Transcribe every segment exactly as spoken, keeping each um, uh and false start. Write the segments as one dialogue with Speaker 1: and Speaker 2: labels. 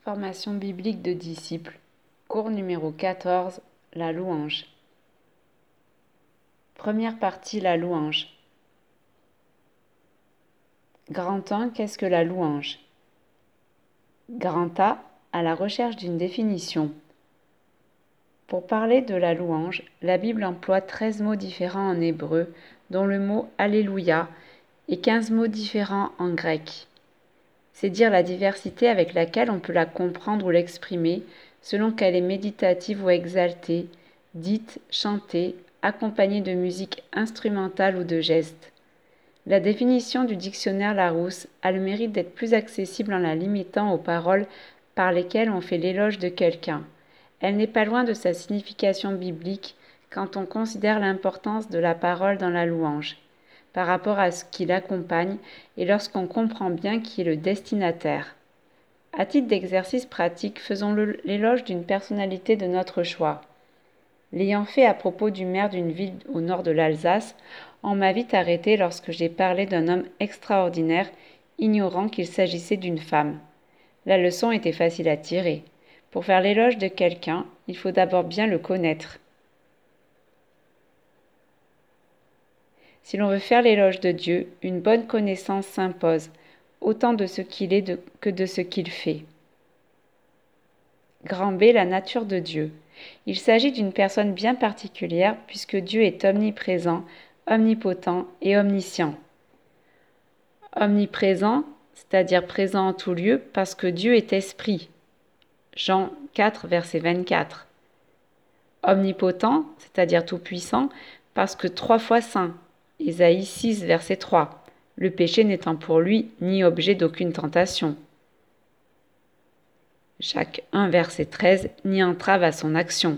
Speaker 1: Formation biblique de disciples, cours numéro quatorze, la louange. Première partie, la louange. Grand un, qu'est-ce que la louange? Grand A, à la recherche d'une définition. Pour parler de la louange, la Bible emploie treize mots différents en hébreu, dont le mot Alléluia, et quinze mots différents en grec. C'est dire la diversité avec laquelle on peut la comprendre ou l'exprimer, selon qu'elle est méditative ou exaltée, dite, chantée, accompagnée de musique instrumentale ou de gestes. La définition du dictionnaire Larousse a le mérite d'être plus accessible en la limitant aux paroles par lesquelles on fait l'éloge de quelqu'un. Elle n'est pas loin de sa signification biblique quand on considère l'importance de la parole dans la louange, par rapport à ce qui l'accompagne et lorsqu'on comprend bien qui est le destinataire. À titre d'exercice pratique, faisons l'éloge d'une personnalité de notre choix. L'ayant fait à propos du maire d'une ville au nord de l'Alsace, on m'a vite arrêté lorsque j'ai parlé d'un homme extraordinaire, ignorant qu'il s'agissait d'une femme. La leçon était facile à tirer. Pour faire l'éloge de quelqu'un, il faut d'abord bien le connaître. Si l'on veut faire l'éloge de Dieu, une bonne connaissance s'impose, autant de ce qu'il est de, que de ce qu'il fait. Grand B, la nature de Dieu. Il s'agit d'une personne bien particulière puisque Dieu est omniprésent, omnipotent et omniscient. Omniprésent, c'est-à-dire présent en tout lieu parce que Dieu est esprit. Jean quatre, verset vingt-quatre. Omnipotent, c'est-à-dire tout-puissant, parce que trois fois saint. Ésaïe six, verset trois. Le péché n'étant pour lui ni objet d'aucune tentation. Jacques un, verset treize, ni entrave à son action.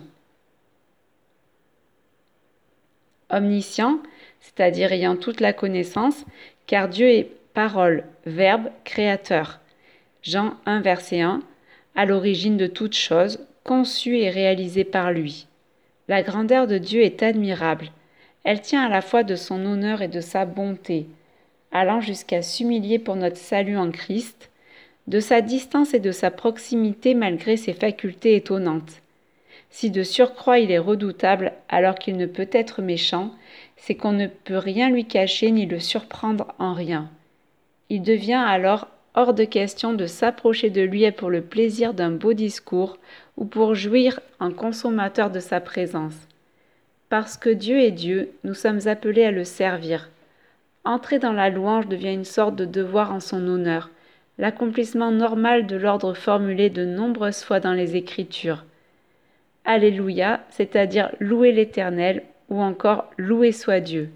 Speaker 1: Omniscient, c'est-à-dire ayant toute la connaissance, car Dieu est parole, verbe, créateur. Jean un, verset un, à l'origine de toute chose, conçue et réalisée par lui. La grandeur de Dieu est admirable. Elle tient à la fois de son honneur et de sa bonté, allant jusqu'à s'humilier pour notre salut en Christ, de sa distance et de sa proximité malgré ses facultés étonnantes. Si de surcroît il est redoutable alors qu'il ne peut être méchant, c'est qu'on ne peut rien lui cacher ni le surprendre en rien. Il devient alors hors de question de s'approcher de lui pour le plaisir d'un beau discours ou pour jouir en consommateur de sa présence. Parce que Dieu est Dieu, nous sommes appelés à le servir. Entrer dans la louange devient une sorte de devoir en son honneur, l'accomplissement normal de l'ordre formulé de nombreuses fois dans les Écritures. Alléluia, c'est-à-dire louer l'Éternel ou encore louer soit Dieu.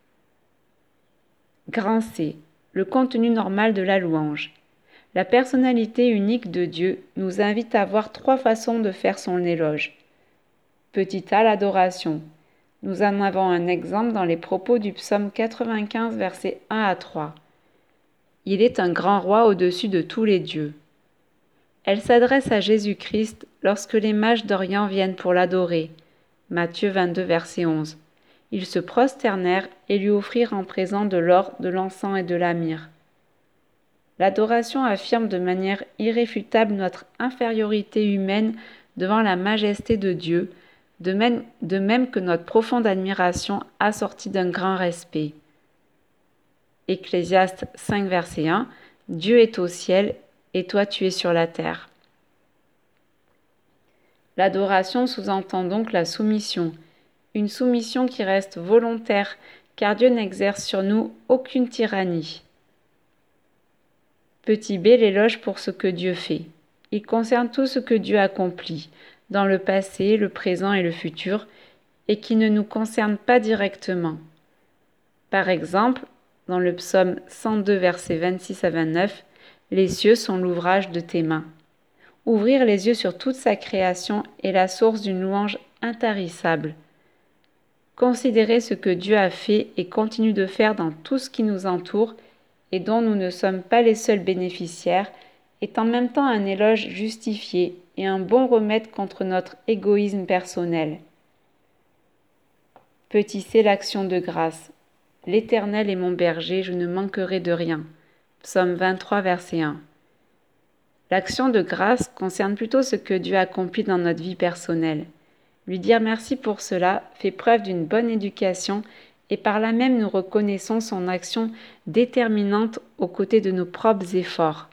Speaker 1: Grand C, le contenu normal de la louange. La personnalité unique de Dieu nous invite à voir trois façons de faire son éloge. Petit a, l'adoration. Nous en avons un exemple dans les propos du psaume quatre-vingt-quinze, versets un à trois. Il est un grand roi au-dessus de tous les dieux. Elle s'adresse à Jésus-Christ lorsque les mages d'Orient viennent pour l'adorer. Matthieu vingt-deux, verset onze. Ils se prosternèrent et lui offrirent en présent de l'or, de l'encens et de la myrrhe. L'adoration affirme de manière irréfutable notre infériorité humaine devant la majesté de Dieu, de même, de même que notre profonde admiration assortie d'un grand respect. Ecclésiaste cinq, verset un, Dieu est au ciel et toi tu es sur la terre. L'adoration sous-entend donc la soumission, une soumission qui reste volontaire car Dieu n'exerce sur nous aucune tyrannie. Petit b, l'éloge pour ce que Dieu fait. Il concerne tout ce que Dieu accomplit, dans le passé, le présent et le futur, et qui ne nous concerne pas directement. Par exemple, dans le psaume cent deux, versets vingt-six à vingt-neuf, « Les cieux sont l'ouvrage de tes mains ». Ouvrir les yeux sur toute sa création est la source d'une louange intarissable. Considérer ce que Dieu a fait et continue de faire dans tout ce qui nous entoure et dont nous ne sommes pas les seuls bénéficiaires est en même temps un éloge justifié et un bon remède contre notre égoïsme personnel. Petit c, l'action de grâce. L'Éternel est mon berger, je ne manquerai de rien. Psaume vingt-trois, verset un. L'action de grâce concerne plutôt ce que Dieu accomplit dans notre vie personnelle. Lui dire merci pour cela fait preuve d'une bonne éducation et par là même nous reconnaissons son action déterminante aux côtés de nos propres efforts.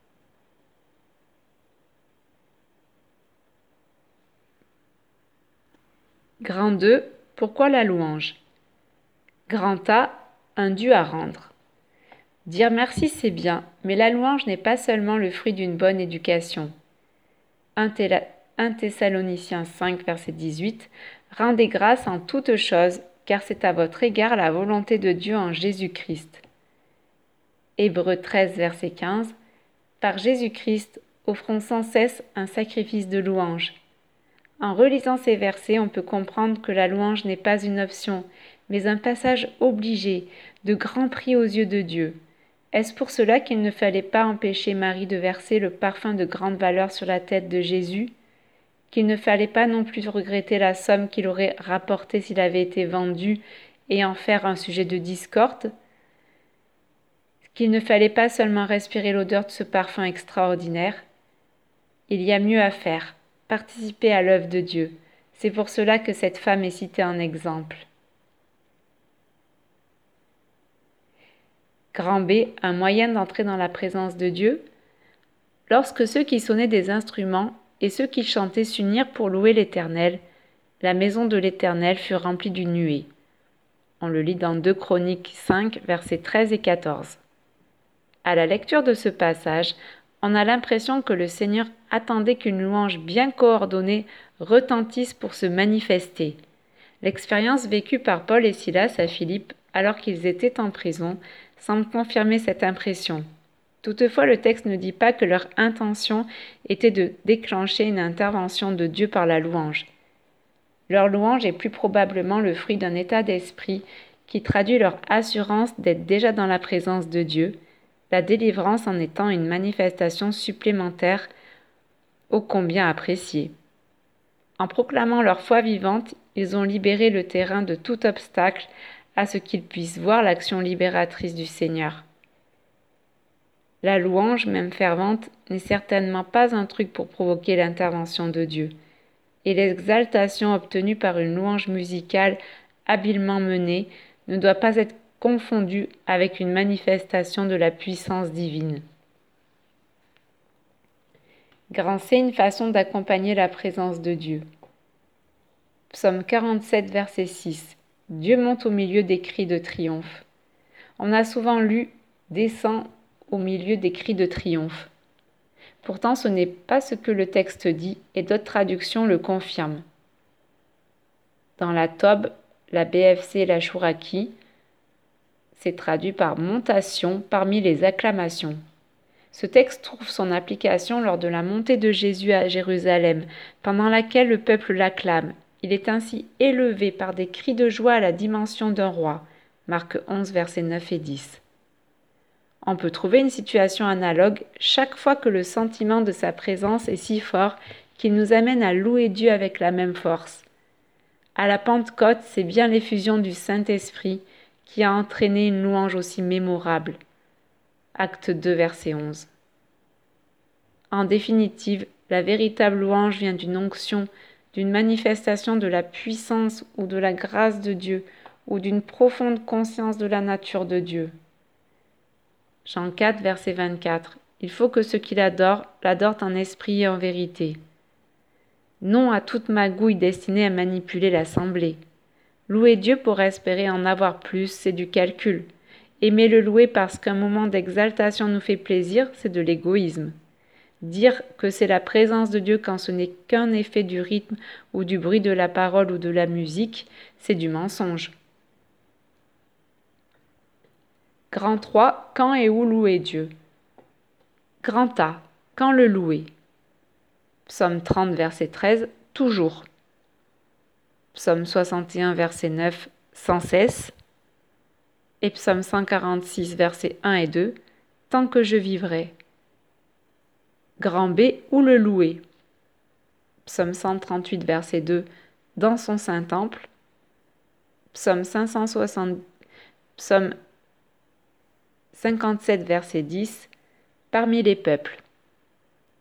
Speaker 1: Grand deux. Pourquoi la louange? Grand A. Un dû à rendre. Dire merci c'est bien, mais la louange n'est pas seulement le fruit d'une bonne éducation. un Thessaloniciens cinq, verset dix-huit. Rendez grâce en toutes choses, car c'est à votre égard la volonté de Dieu en Jésus-Christ. Hébreux treize, verset quinze. Par Jésus-Christ, offrons sans cesse un sacrifice de louange. En relisant ces versets, on peut comprendre que la louange n'est pas une option, mais un passage obligé, de grand prix aux yeux de Dieu. Est-ce pour cela qu'il ne fallait pas empêcher Marie de verser le parfum de grande valeur sur la tête de Jésus? Qu'il ne fallait pas non plus regretter la somme qu'il aurait rapportée s'il avait été vendu et en faire un sujet de discorde? Qu'il ne fallait pas seulement respirer l'odeur de ce parfum extraordinaire? Il y a mieux à faire, participer à l'œuvre de Dieu. C'est pour cela que cette femme est citée en exemple. Grand B, un moyen d'entrer dans la présence de Dieu. Lorsque ceux qui sonnaient des instruments et ceux qui chantaient s'unirent pour louer l'Éternel, la maison de l'Éternel fut remplie d'une nuée. On le lit dans deux Chroniques cinq, versets treize et quatorze. À la lecture de ce passage, on a l'impression que le Seigneur attendait qu'une louange bien coordonnée retentisse pour se manifester. L'expérience vécue par Paul et Silas à Philippe, alors qu'ils étaient en prison, semble confirmer cette impression. Toutefois, le texte ne dit pas que leur intention était de déclencher une intervention de Dieu par la louange. Leur louange est plus probablement le fruit d'un état d'esprit qui traduit leur assurance d'être déjà dans la présence de Dieu, la délivrance en étant une manifestation supplémentaire ô combien appréciée. En proclamant leur foi vivante, ils ont libéré le terrain de tout obstacle à ce qu'ils puissent voir l'action libératrice du Seigneur. La louange, même fervente, n'est certainement pas un truc pour provoquer l'intervention de Dieu. Et l'exaltation obtenue par une louange musicale habilement menée ne doit pas être confondue avec une manifestation de la puissance divine. Grand C, une façon d'accompagner la présence de Dieu. Psaume quarante-sept, verset six. Dieu monte au milieu des cris de triomphe. On a souvent lu « descend au milieu des cris de triomphe ». Pourtant, ce n'est pas ce que le texte dit et d'autres traductions le confirment. Dans la Tob, la B F C et la Chouraki, c'est traduit par « montation parmi les acclamations ». Ce texte trouve son application lors de la montée de Jésus à Jérusalem, pendant laquelle le peuple l'acclame. Il est ainsi élevé par des cris de joie à la dimension d'un roi. Marc onze, versets neuf et dix. On peut trouver une situation analogue chaque fois que le sentiment de sa présence est si fort qu'il nous amène à louer Dieu avec la même force. À la Pentecôte, c'est bien l'effusion du Saint-Esprit qui a entraîné une louange aussi mémorable. Acte deux, verset onze. En définitive, la véritable louange vient d'une onction, d'une manifestation de la puissance ou de la grâce de Dieu, ou d'une profonde conscience de la nature de Dieu. Jean quatre, verset vingt-quatre. Il faut que ceux qui l'adorent, l'adorent en esprit et en vérité. Non à toute magouille destinée à manipuler l'assemblée. Louer Dieu pour espérer en avoir plus, c'est du calcul. Aimer le louer parce qu'un moment d'exaltation nous fait plaisir, c'est de l'égoïsme. Dire que c'est la présence de Dieu quand ce n'est qu'un effet du rythme ou du bruit de la parole ou de la musique, c'est du mensonge. Grand trois, quand et où louer Dieu? Grand A, quand le louer? Psaume trente, verset treize, toujours. Psaume soixante et un, verset neuf, sans cesse. Et Psaume cent quarante-six, versets un et deux, tant que je vivrai. Grand B, où le louer? Psaume cent trente-huit, verset deux, dans son saint temple. Psaume cinq cent soixante, Psaume cinquante-sept, verset dix, parmi les peuples.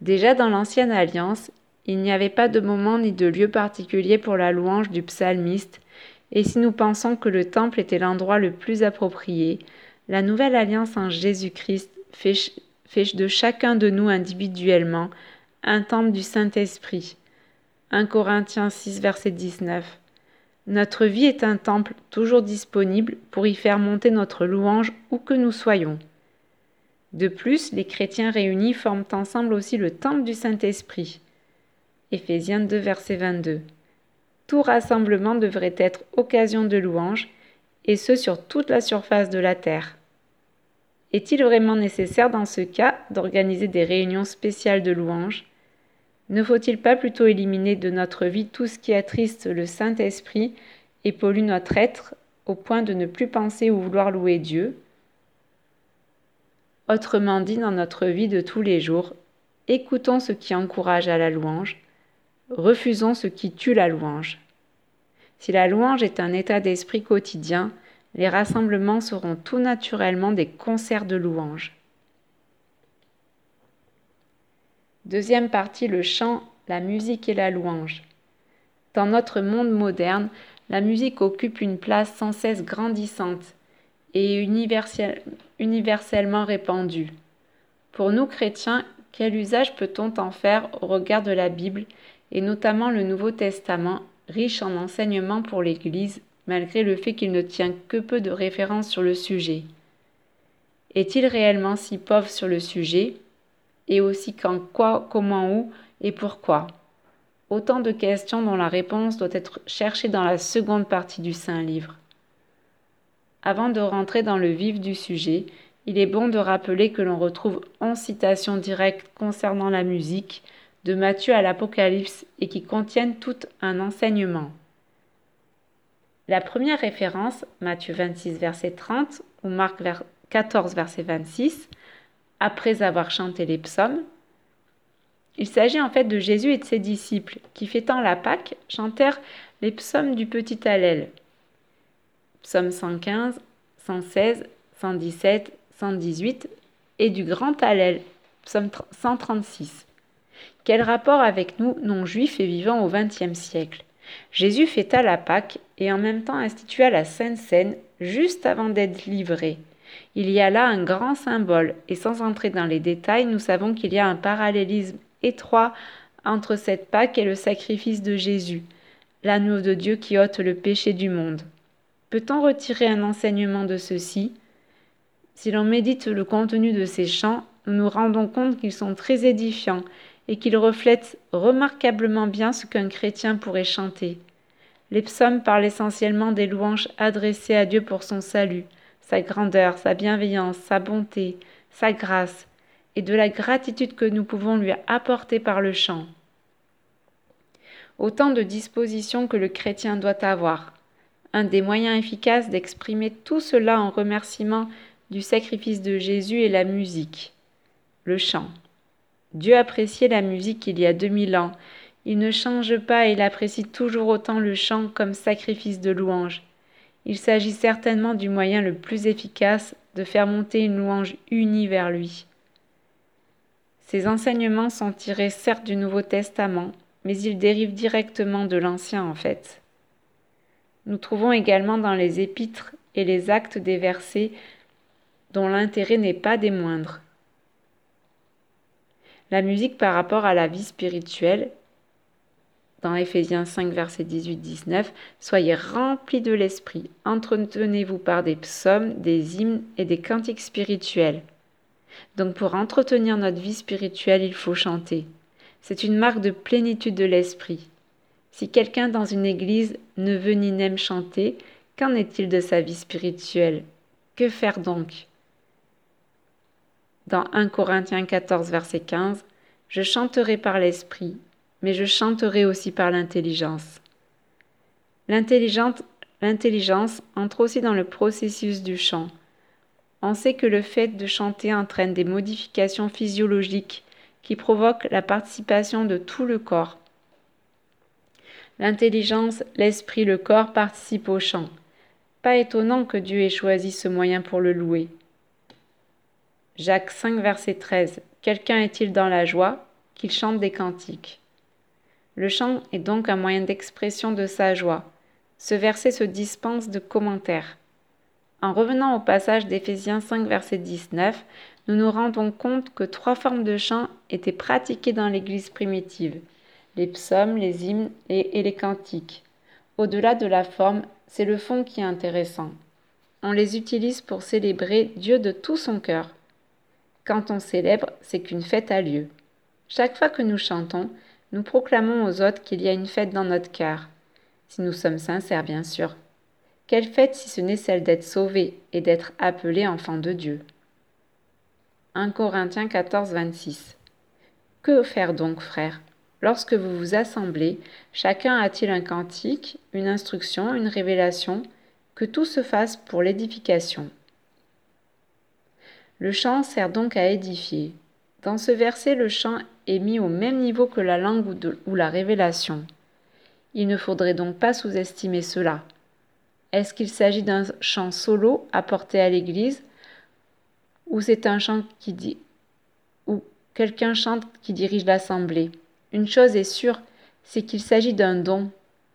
Speaker 1: Déjà dans l'Ancienne Alliance, il n'y avait pas de moment ni de lieu particulier pour la louange du psalmiste, et si nous pensons que le temple était l'endroit le plus approprié, la Nouvelle Alliance en Jésus-Christ fait, fait de chacun de nous individuellement un temple du Saint-Esprit. un Corinthiens six, verset dix-neuf. Notre vie est un temple toujours disponible pour y faire monter notre louange où que nous soyons. De plus, les chrétiens réunis forment ensemble aussi le temple du Saint-Esprit. Éphésiens deux, verset vingt-deux. Tout rassemblement devrait être occasion de louange, et ce sur toute la surface de la terre. Est-il vraiment nécessaire dans ce cas d'organiser des réunions spéciales de louange ? Ne faut-il pas plutôt éliminer de notre vie tout ce qui attriste le Saint-Esprit et pollue notre être au point de ne plus penser ou vouloir louer Dieu ? Autrement dit, dans notre vie de tous les jours, écoutons ce qui encourage à la louange, refusons ce qui tue la louange. Si la louange est un état d'esprit quotidien, les rassemblements seront tout naturellement des concerts de louange. Deuxième partie, le chant, la musique et la louange. Dans notre monde moderne, la musique occupe une place sans cesse grandissante et universel, universellement répandue. Pour nous chrétiens, quel usage peut-on en faire au regard de la Bible et notamment le Nouveau Testament, riche en enseignements pour l'Église, malgré le fait qu'il ne tient que peu de références sur le sujet ? Est-il réellement si pauvre sur le sujet ? Et aussi quand, quoi, comment, où et pourquoi ? Autant de questions dont la réponse doit être cherchée dans la seconde partie du Saint-Livre. Avant de rentrer dans le vif du sujet, il est bon de rappeler que l'on retrouve onze citations directes concernant la musique, de Matthieu à l'Apocalypse, et qui contiennent tout un enseignement. La première référence, Matthieu vingt-six, verset trente, ou Marc quatorze, verset vingt-six, après avoir chanté les psaumes, il s'agit en fait de Jésus et de ses disciples qui, fêtant la Pâque, chantèrent les psaumes du petit Hallel. Psaume cent quinze, cent seize, cent dix-sept, cent dix-huit et du grand Hallel, psaume cent trente-six. Quel rapport avec nous, non-juifs et vivant au vingtième siècle ? Jésus fêta la Pâque et en même temps institua la Sainte Seine juste avant d'être livré. Il y a là un grand symbole, et sans entrer dans les détails, nous savons qu'il y a un parallélisme étroit entre cette Pâque et le sacrifice de Jésus, l'agneau de Dieu qui ôte le péché du monde. Peut-on retirer un enseignement de ceci ? Si l'on médite le contenu de ces chants, nous nous rendons compte qu'ils sont très édifiants et qu'ils reflètent remarquablement bien ce qu'un chrétien pourrait chanter. Les psaumes parlent essentiellement des louanges adressées à Dieu pour son salut, sa grandeur, sa bienveillance, sa bonté, sa grâce, et de la gratitude que nous pouvons lui apporter par le chant. Autant de dispositions que le chrétien doit avoir. Un des moyens efficaces d'exprimer tout cela en remerciement du sacrifice de Jésus est la musique, le chant. Dieu appréciait la musique il y a deux mille ans. Il ne change pas et il apprécie toujours autant le chant comme sacrifice de louange. Il s'agit certainement du moyen le plus efficace de faire monter une louange unie vers lui. Ces enseignements sont tirés certes du Nouveau Testament, mais ils dérivent directement de l'Ancien en fait. Nous trouvons également dans les épîtres et les actes des versets dont l'intérêt n'est pas des moindres. La musique par rapport à la vie spirituelle, dans Éphésiens cinq, versets dix-huit dix-neuf, « Soyez remplis de l'esprit, entretenez-vous par des psaumes, des hymnes et des cantiques spirituels. » Donc pour entretenir notre vie spirituelle, il faut chanter. C'est une marque de plénitude de l'esprit. Si quelqu'un dans une église ne veut ni n'aime chanter, qu'en est-il de sa vie spirituelle ? Que faire donc ? Dans un Corinthiens quatorze, verset quinze, « Je chanterai par l'esprit, mais je chanterai aussi par l'intelligence. » L'intelligence, l'intelligence entre aussi dans le processus du chant. On sait que le fait de chanter entraîne des modifications physiologiques qui provoquent la participation de tout le corps. L'intelligence, l'esprit, le corps participent au chant. Pas étonnant que Dieu ait choisi ce moyen pour le louer. Jacques cinq, verset treize. « Quelqu'un est-il dans la joie ? qu'il chante des cantiques. Le chant est donc un moyen d'expression de sa joie. Ce verset se dispense de commentaires. En revenant au passage d'Éphésiens cinq, verset dix-neuf, nous nous rendons compte que trois formes de chant étaient pratiquées dans l'Église primitive, les psaumes, les hymnes et, et les cantiques. Au-delà de la forme, c'est le fond qui est intéressant. On les utilise pour célébrer Dieu de tout son cœur. Quand on célèbre, c'est qu'une fête a lieu. Chaque fois que nous chantons, nous proclamons aux autres qu'il y a une fête dans notre cœur. Si nous sommes sincères, bien sûr. Quelle fête si ce n'est celle d'être sauvés et d'être appelés enfants de Dieu. un Corinthiens quatorze, vingt-six. Que faire donc, frères ? Lorsque vous vous assemblez, chacun a-t-il un cantique, une instruction, une révélation ? Que tout se fasse pour l'édification. Le chant sert donc à édifier. Dans ce verset, le chant est mis au même niveau que la langue ou, de, ou la révélation. Il ne faudrait donc pas sous-estimer cela. Est-ce qu'il s'agit d'un chant solo apporté à l'église ou c'est un chant qui dit ou quelqu'un chante qui dirige l'assemblée? Une chose est sûre, c'est qu'il s'agit d'un don.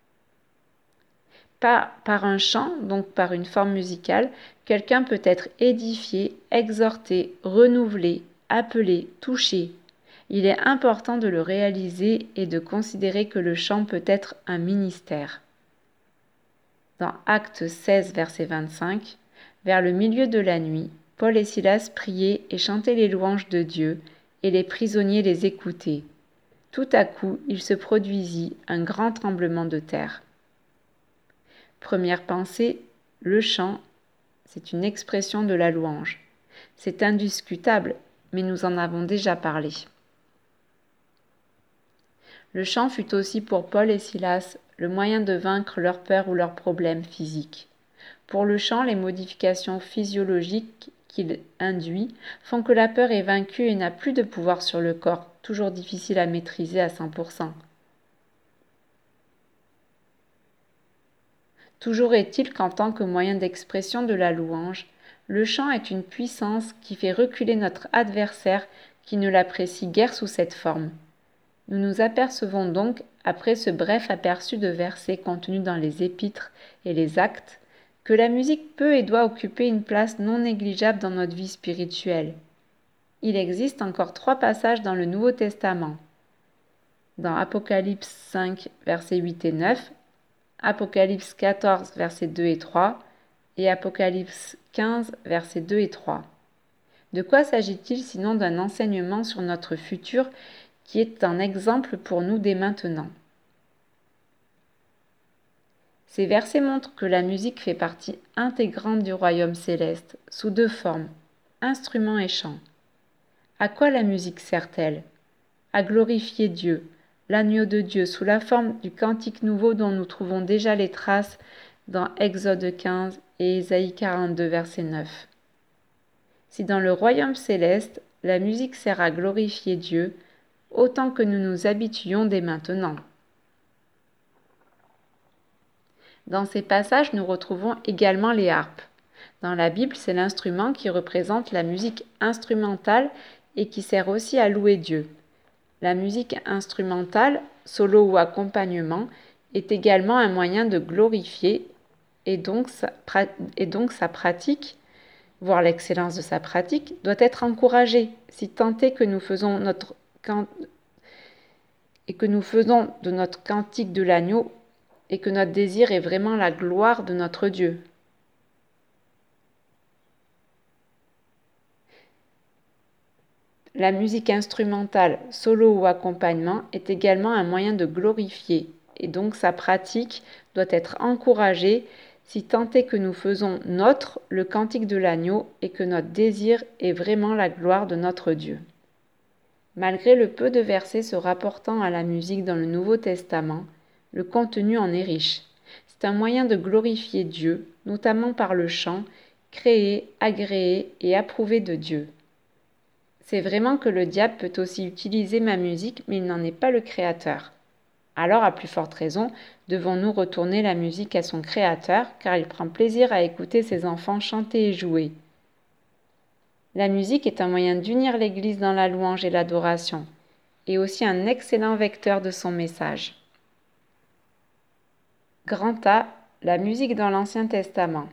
Speaker 1: Pas par un chant, donc par une forme musicale, quelqu'un peut être édifié, exhorté, renouvelé, appelé, touché. Il est important de le réaliser et de considérer que le chant peut être un ministère. Dans Actes seize, verset vingt-cinq, vers le milieu de la nuit, Paul et Silas priaient et chantaient les louanges de Dieu, et les prisonniers les écoutaient. Tout à coup, il se produisit un grand tremblement de terre. Première pensée, le chant, c'est une expression de la louange. C'est indiscutable, mais nous en avons déjà parlé. Le chant fut aussi pour Paul et Silas le moyen de vaincre leur peur ou leurs problèmes physiques. Pour le chant, les modifications physiologiques qu'il induit font que la peur est vaincue et n'a plus de pouvoir sur le corps, toujours difficile à maîtriser à cent pour cent. Toujours est-il qu'en tant que moyen d'expression de la louange, le chant est une puissance qui fait reculer notre adversaire qui ne l'apprécie guère sous cette forme. Nous nous apercevons donc, après ce bref aperçu de versets contenus dans les épîtres et les actes, que la musique peut et doit occuper une place non négligeable dans notre vie spirituelle. Il existe encore trois passages dans le Nouveau Testament. Dans Apocalypse cinq, versets huit et neuf, Apocalypse quatorze, versets deux et trois, et Apocalypse quinze, versets deux et trois. De quoi s'agit-il sinon d'un enseignement sur notre futur qui est un exemple pour nous dès maintenant? Ces versets montrent que la musique fait partie intégrante du royaume céleste, sous deux formes, instruments et chants. À quoi la musique sert-elle? À glorifier Dieu, l'agneau de Dieu, sous la forme du cantique nouveau dont nous trouvons déjà les traces dans Exode quinze et Ésaïe quarante-deux, verset neuf. Si dans le royaume céleste, la musique sert à glorifier Dieu, autant que nous nous habituons dès maintenant. Dans ces passages, nous retrouvons également les harpes. Dans la Bible, c'est l'instrument qui représente la musique instrumentale et qui sert aussi à louer Dieu. La musique instrumentale, solo ou accompagnement, est également un moyen de glorifier et donc sa, et donc sa pratique, voire l'excellence de sa pratique, doit être encouragée, si tant est que nous faisons notre et que nous faisons de notre cantique de l'agneau et que notre désir est vraiment la gloire de notre Dieu. La musique instrumentale, solo ou accompagnement, est également un moyen de glorifier, et donc sa pratique doit être encouragée si tant est que nous faisons nôtre le cantique de l'agneau et que notre désir est vraiment la gloire de notre Dieu. Malgré le peu de versets se rapportant à la musique dans le Nouveau Testament, le contenu en est riche. C'est un moyen de glorifier Dieu, notamment par le chant, créé, agréé et approuvé de Dieu. C'est vraiment que le diable peut aussi utiliser ma musique, mais il n'en est pas le créateur. Alors, à plus forte raison, devons-nous retourner la musique à son créateur, car il prend plaisir à écouter ses enfants chanter et jouer. La musique est un moyen d'unir l'Église dans la louange et l'adoration. est aussi un excellent vecteur de son message. Grand A, la musique dans l'Ancien Testament.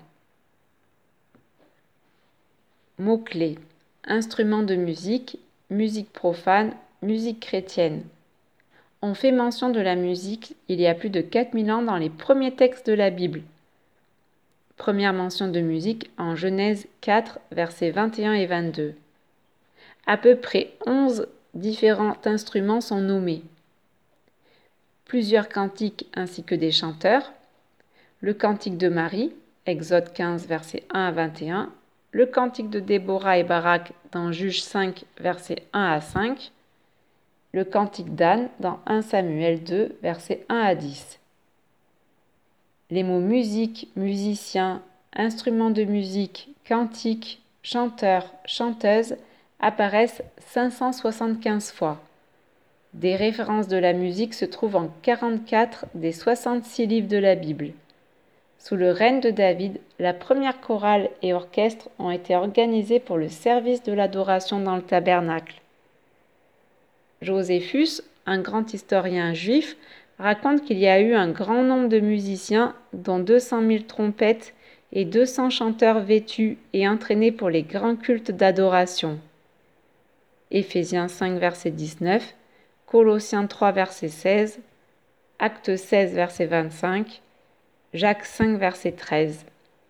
Speaker 1: Mots-clés. Instruments de musique, musique profane, musique chrétienne. On fait mention de la musique il y a plus de quatre mille ans dans les premiers textes de la Bible. Première mention de musique en Genèse quatre, versets vingt et un et vingt-deux. À peu près onze différents instruments sont nommés. Plusieurs cantiques ainsi que des chanteurs. Le cantique de Marie, Exode quinze, versets un à vingt et un. Le cantique de Déborah et Barak dans Juges cinq, versets un à cinq. Le cantique d'Anne dans un Samuel deux, versets un à dix. Les mots musique, musicien, instrument de musique, cantique, chanteur, chanteuse apparaissent cinq cent soixante-quinze fois. Des références de la musique se trouvent en quarante-quatre des soixante-six livres de la Bible. Sous le règne de David, la première chorale et orchestre ont été organisés pour le service de l'adoration dans le tabernacle. Joséphus, un grand historien juif, raconte qu'il y a eu un grand nombre de musiciens, dont deux cent mille trompettes et deux cents chanteurs vêtus et entraînés pour les grands cultes d'adoration. Éphésiens cinq, verset dix-neuf, Colossiens trois, verset seize, Actes seize, verset vingt-cinq, Jacques cinq, verset treize.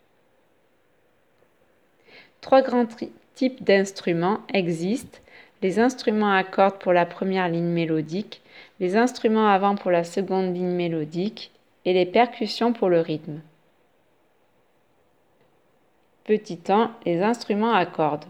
Speaker 1: Trois grands tri- types d'instruments existent: les instruments à cordes pour la première ligne mélodique, les instruments à vent pour la seconde ligne mélodique et les percussions pour le rythme. Petit un, les instruments à cordes.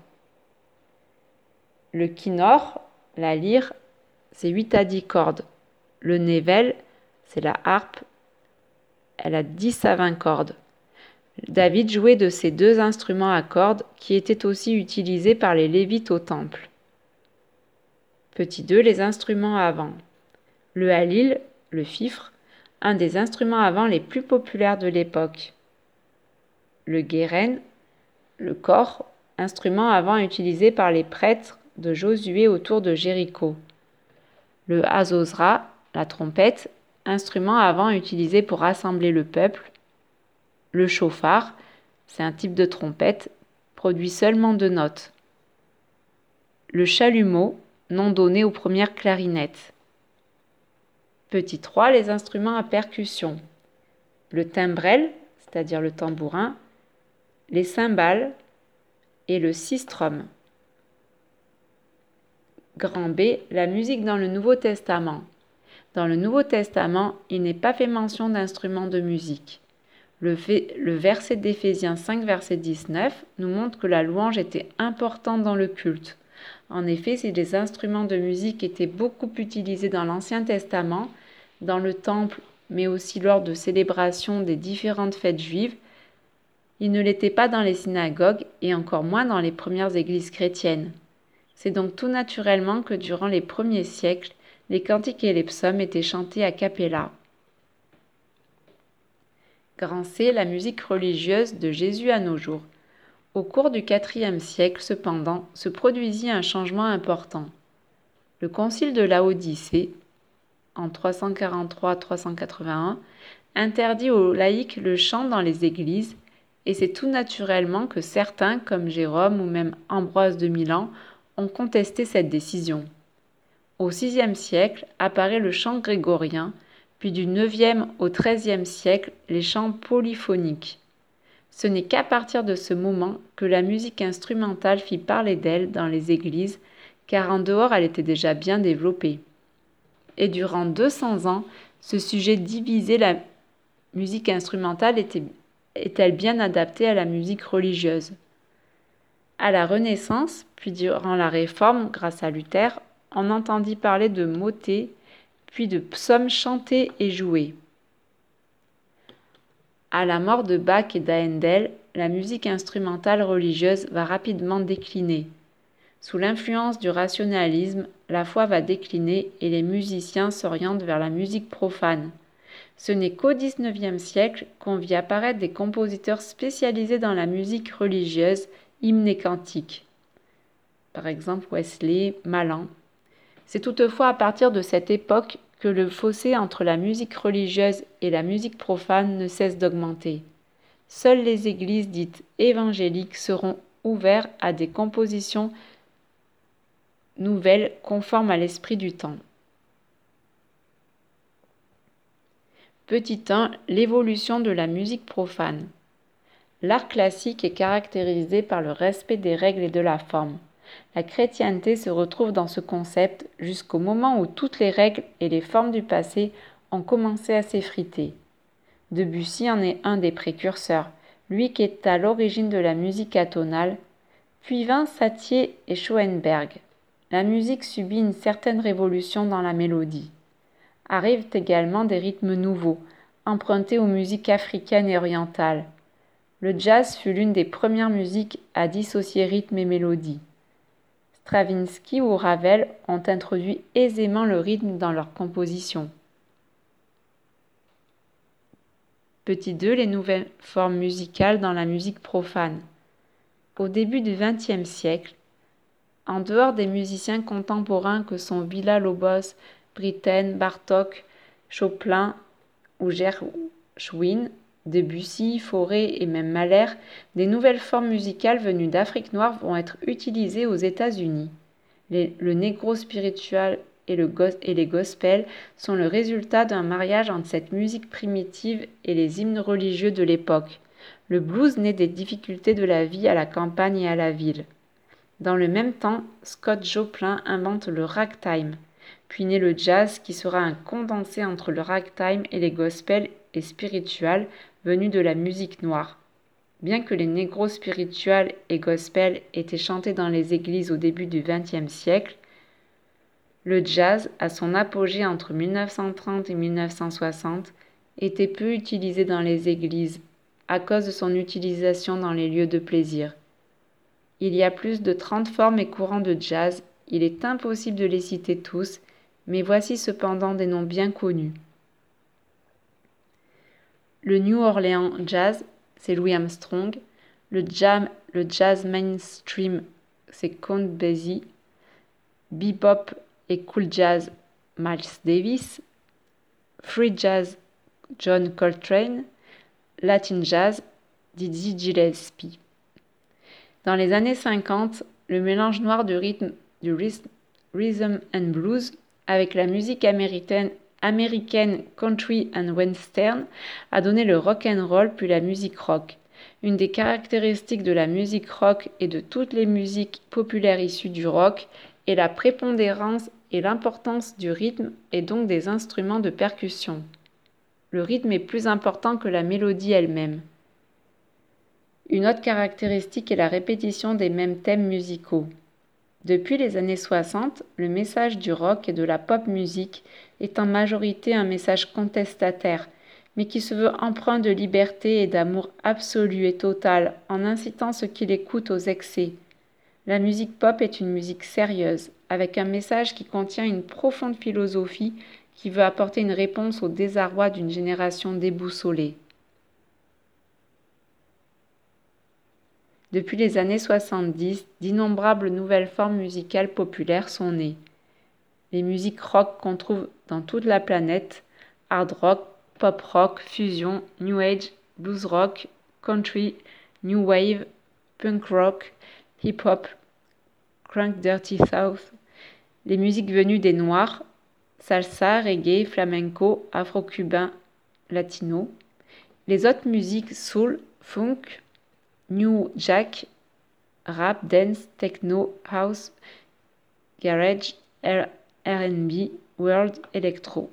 Speaker 1: Le kinnor, la lyre, c'est huit à dix cordes. Le nével, c'est la harpe, elle a dix à vingt cordes. David jouait de ces deux instruments à cordes qui étaient aussi utilisés par les Lévites au temple. Petit deux, les instruments à vent. Le halil, le fifre, un des instruments à vent les plus populaires de l'époque. Le guéren, le cor, instrument à vent utilisé par les prêtres de Josué autour de Jéricho. Le hazozra, la trompette, instrument à vent utilisé pour rassembler le peuple. Le chauffard, c'est un type de trompette, produit seulement deux notes. Le chalumeau, nom donné aux premières clarinettes. Petit trois, les instruments à percussion. Le timbrel, c'est-à-dire le tambourin, les cymbales et le sistrum. Grand B, la musique dans le Nouveau Testament. Dans le Nouveau Testament, il n'est pas fait mention d'instruments de musique. Le, fait, le verset d'Éphésiens cinq, verset dix-neuf, nous montre que la louange était importante dans le culte. En effet, si les instruments de musique étaient beaucoup utilisés dans l'Ancien Testament, dans le temple, mais aussi lors de célébrations des différentes fêtes juives, ils ne l'étaient pas dans les synagogues et encore moins dans les premières églises chrétiennes. C'est donc tout naturellement que durant les premiers siècles, les cantiques et les psaumes étaient chantés a cappella. Grand C, la musique religieuse de Jésus à nos jours. Au cours du quatrième siècle, cependant, se produisit un changement important. Le concile de Laodicée, en trois cent quarante-trois à trois cent quatre-vingt-un, interdit aux laïcs le chant dans les églises, et c'est tout naturellement que certains, comme Jérôme ou même Ambroise de Milan, ont contesté cette décision. Au sixième siècle apparaît le chant grégorien, puis du neuvième au treizième siècle, les chants polyphoniques. Ce n'est qu'à partir de ce moment que la musique instrumentale fit parler d'elle dans les églises, car en dehors elle était déjà bien développée. Et durant deux cents ans, ce sujet divisé, la musique instrumentale était, est-elle bien adaptée à la musique religieuse? À la Renaissance, puis durant la Réforme, grâce à Luther, on entendit parler de motets, puis de psaumes chantés et joués. À la mort de Bach et d'Haendel, la musique instrumentale religieuse va rapidement décliner. Sous l'influence du rationalisme, la foi va décliner et les musiciens s'orientent vers la musique profane. Ce n'est qu'au dix-neuvième siècle qu'on vit apparaître des compositeurs spécialisés dans la musique religieuse, hymnes et cantiques. Par exemple Wesley, Malan. C'est toutefois à partir de cette époque que le fossé entre la musique religieuse et la musique profane ne cesse d'augmenter. Seules les églises dites évangéliques seront ouvertes à des compositions nouvelles conformes à l'esprit du temps. Petit un. L'évolution de la musique profane. L'art classique est caractérisé par le respect des règles et de la forme. La chrétienté se retrouve dans ce concept jusqu'au moment où toutes les règles et les formes du passé ont commencé à s'effriter. Debussy en est un des précurseurs, lui qui est à l'origine de la musique atonale, puis vint Satie et Schoenberg. La musique subit une certaine révolution dans la mélodie. Arrivent également des rythmes nouveaux, empruntés aux musiques africaines et orientales. Le jazz fut l'une des premières musiques à dissocier rythme et mélodie. Stravinsky ou Ravel ont introduit aisément le rythme dans leurs compositions. Petit deux. Les nouvelles formes musicales dans la musique profane. Au début du vingtième siècle, en dehors des musiciens contemporains que sont Villa-Lobos, Britten, Bartók, Chopin ou Gershwin, Debussy, Fauré et même Mahler, des nouvelles formes musicales venues d'Afrique noire vont être utilisées aux États-Unis. Les, le negro spiritual et, le go- et les gospels sont le résultat d'un mariage entre cette musique primitive et les hymnes religieux de l'époque. Le blues naît des difficultés de la vie à la campagne et à la ville. Dans le même temps, Scott Joplin invente le ragtime, puis naît le jazz qui sera un condensé entre le ragtime et les gospels et spirituals venus de la musique noire. Bien que les negro spirituals et gospels étaient chantés dans les églises au début du vingtième siècle, le jazz, à son apogée entre mille neuf cent trente et mille neuf cent soixante, était peu utilisé dans les églises à cause de son utilisation dans les lieux de plaisir. Il y a plus de trente formes et courants de jazz, il est impossible de les citer tous, mais voici cependant des noms bien connus. Le New Orleans Jazz, c'est Louis Armstrong. Le, jam, le jazz mainstream, c'est Count Basie. Bebop et cool jazz, Miles Davis. Free jazz, John Coltrane. Latin jazz, Dizzy Gillespie. Dans les années cinquante, le mélange noir du rythme du rhythm and blues avec la musique américaine, américaine country and western a donné le rock and roll puis la musique rock. Une des caractéristiques de la musique rock et de toutes les musiques populaires issues du rock est la prépondérance et l'importance du rythme et donc des instruments de percussion. Le rythme est plus important que la mélodie elle-même. Une autre caractéristique est la répétition des mêmes thèmes musicaux. Depuis les années soixante, le message du rock et de la pop music est en majorité un message contestataire, mais qui se veut empreint de liberté et d'amour absolu et total en incitant ceux qui l'écoutent aux excès. La musique pop est une musique sérieuse, avec un message qui contient une profonde philosophie qui veut apporter une réponse au désarroi d'une génération déboussolée. Depuis les années soixante-dix, d'innombrables nouvelles formes musicales populaires sont nées. Les musiques rock qu'on trouve dans toute la planète, hard rock, pop rock, fusion, new age, blues rock, country, new wave, punk rock, hip hop, crunk dirty south, les musiques venues des Noirs, salsa, reggae, flamenco, afro-cubain, latino, les autres musiques soul, funk, new jack, rap, dance, techno, house, garage, R and B, world, electro.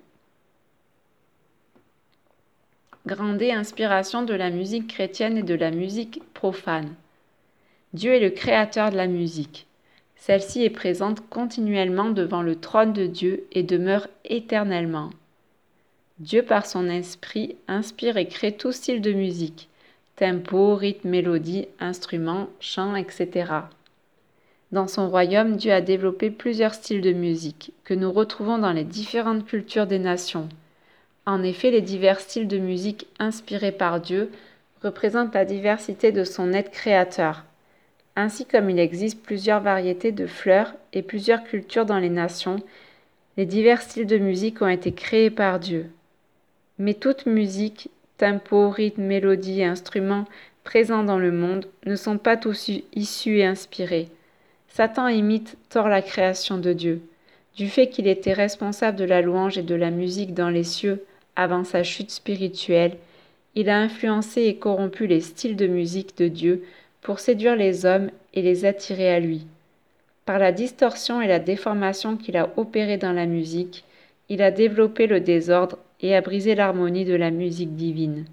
Speaker 1: Grande inspiration de la musique chrétienne et de la musique profane. Dieu est le créateur de la musique. Celle-ci est présente continuellement devant le trône de Dieu et demeure éternellement. Dieu, par son esprit, inspire et crée tout style de musique. Tempo, rythme, mélodie, instruments, chants, et cetera. Dans son royaume, Dieu a développé plusieurs styles de musique que nous retrouvons dans les différentes cultures des nations. En effet, les divers styles de musique inspirés par Dieu représentent la diversité de son être créateur. Ainsi comme il existe plusieurs variétés de fleurs et plusieurs cultures dans les nations, les divers styles de musique ont été créés par Dieu. Mais toute musique, tempo, rythme, mélodie et instruments présents dans le monde ne sont pas tous issus et inspirés. Satan imite tort la création de Dieu. Du fait qu'il était responsable de la louange et de la musique dans les cieux avant sa chute spirituelle, il a influencé et corrompu les styles de musique de Dieu pour séduire les hommes et les attirer à lui. Par la distorsion et la déformation qu'il a opérée dans la musique, il a développé le désordre et a brisé l'harmonie de la musique divine.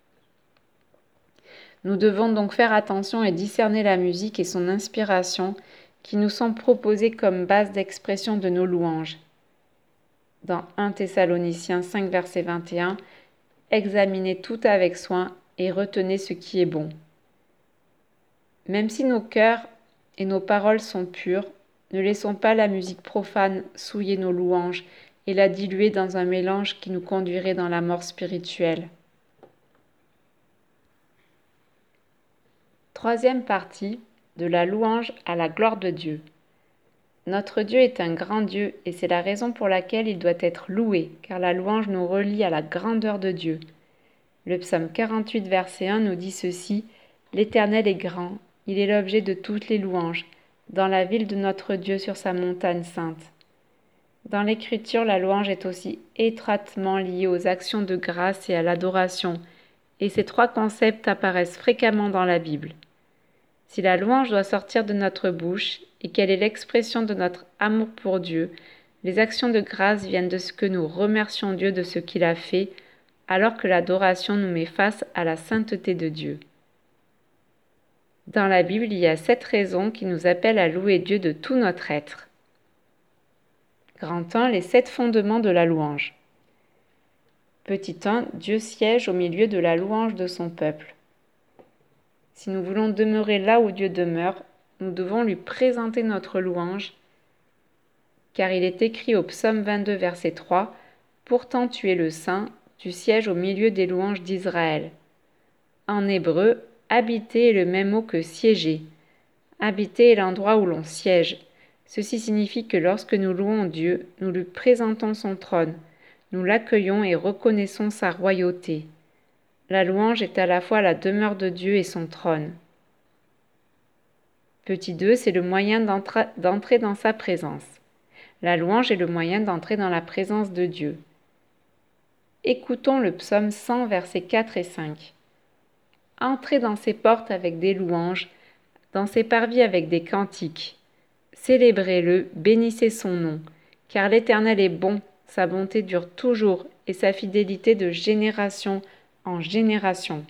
Speaker 1: Nous devons donc faire attention et discerner la musique et son inspiration qui nous sont proposées comme base d'expression de nos louanges. Dans un Thessaloniciens cinq, verset vingt et un, « Examinez tout avec soin et retenez ce qui est bon. » Même si nos cœurs et nos paroles sont pures, ne laissons pas la musique profane souiller nos louanges et la diluer dans un mélange qui nous conduirait dans la mort spirituelle. Troisième partie, de la louange à la gloire de Dieu. Notre Dieu est un grand Dieu et c'est la raison pour laquelle il doit être loué, car la louange nous relie à la grandeur de Dieu. Le psaume quarante-huit, verset un nous dit ceci, « L'Éternel est grand, il est l'objet de toutes les louanges, dans la ville de notre Dieu sur sa montagne sainte. » Dans l'Écriture, la louange est aussi étroitement liée aux actions de grâce et à l'adoration, et ces trois concepts apparaissent fréquemment dans la Bible. Si la louange doit sortir de notre bouche et qu'elle est l'expression de notre amour pour Dieu, les actions de grâce viennent de ce que nous remercions Dieu de ce qu'il a fait, alors que l'adoration nous met face à la sainteté de Dieu. Dans la Bible, il y a sept raisons qui nous appellent à louer Dieu de tout notre être. Grand un, les sept fondements de la louange. Petit un, Dieu siège au milieu de la louange de son peuple. Si nous voulons demeurer là où Dieu demeure, nous devons lui présenter notre louange, car il est écrit au psaume vingt-deux, verset trois, « Pourtant tu es le Saint, tu sièges au milieu des louanges d'Israël. » En hébreu, habiter est le même mot que siéger. Habiter est l'endroit où l'on siège. Ceci signifie que lorsque nous louons Dieu, nous lui présentons son trône, nous l'accueillons et reconnaissons sa royauté. La louange est à la fois la demeure de Dieu et son trône. Petit deux, c'est le moyen d'entrer dans sa présence. La louange est le moyen d'entrer dans la présence de Dieu. Écoutons le psaume cent, versets quatre et cinq. Entrez dans ses portes avec des louanges, dans ses parvis avec des cantiques. Célébrez-le, bénissez son nom, car l'Éternel est bon, sa bonté dure toujours et sa fidélité de génération en génération.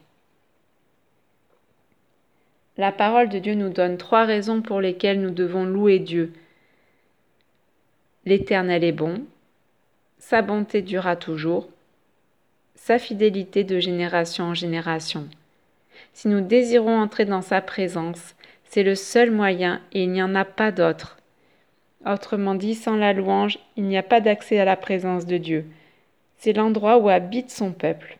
Speaker 1: La parole de Dieu nous donne trois raisons pour lesquelles nous devons louer Dieu. L'Éternel est bon, sa bonté durera toujours, sa fidélité de génération en génération. Si nous désirons entrer dans sa présence, c'est le seul moyen et il n'y en a pas d'autre. Autrement dit, sans la louange, il n'y a pas d'accès à la présence de Dieu. C'est l'endroit où habite son peuple.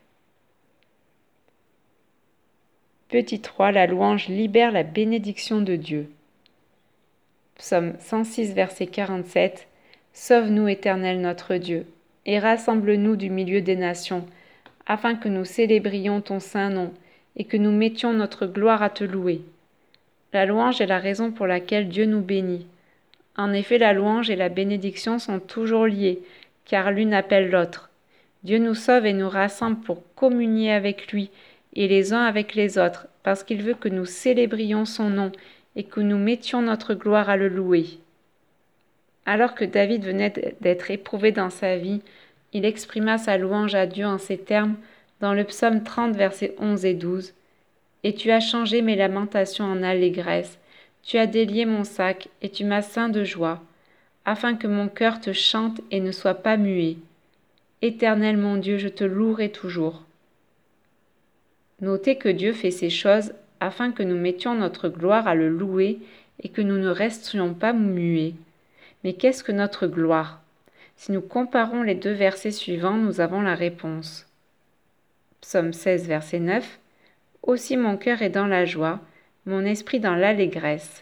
Speaker 1: Petit trois, la louange libère la bénédiction de Dieu. Psaume cent six, verset quarante-sept. Sauve-nous, Éternel notre Dieu, et rassemble-nous du milieu des nations, afin que nous célébrions ton saint nom, et que nous mettions notre gloire à te louer. La louange est la raison pour laquelle Dieu nous bénit. En effet, la louange et la bénédiction sont toujours liées, car l'une appelle l'autre. Dieu nous sauve et nous rassemble pour communier avec lui, et les uns avec les autres, parce qu'il veut que nous célébrions son nom et que nous mettions notre gloire à le louer. Alors que David venait d'être éprouvé dans sa vie, il exprima sa louange à Dieu en ces termes dans le psaume trente, versets onze et douze. « Et tu as changé mes lamentations en allégresse, tu as délié mon sac et tu m'as ceint de joie, afin que mon cœur te chante et ne soit pas muet. Éternel mon Dieu, je te louerai toujours. » Notez que Dieu fait ces choses afin que nous mettions notre gloire à le louer et que nous ne restions pas muets. Mais qu'est-ce que notre gloire? Si nous comparons les deux versets suivants, nous avons la réponse. Psaume seize, verset neuf. « Aussi mon cœur est dans la joie, mon esprit dans l'allégresse.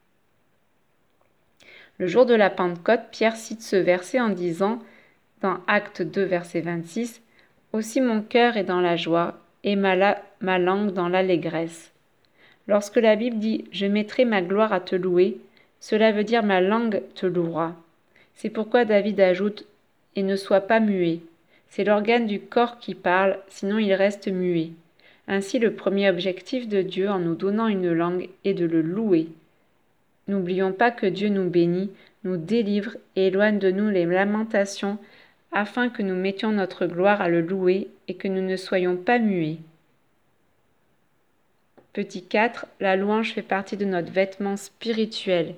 Speaker 1: Le jour de la Pentecôte, Pierre cite ce verset en disant, dans Actes deux, verset vingt-six, « Aussi mon cœur est dans la joie, et ma, la, ma langue dans l'allégresse. » Lorsque la Bible dit « Je mettrai ma gloire à te louer », cela veut dire « ma langue te louera ». C'est pourquoi David ajoute « Et ne sois pas muet ». C'est l'organe du corps qui parle, sinon il reste muet. Ainsi, le premier objectif de Dieu en nous donnant une langue est de le louer. N'oublions pas que Dieu nous bénit, nous délivre et éloigne de nous les lamentations, afin que nous mettions notre gloire à le louer et que nous ne soyons pas muets. Petit quatre. La louange fait partie de notre vêtement spirituel.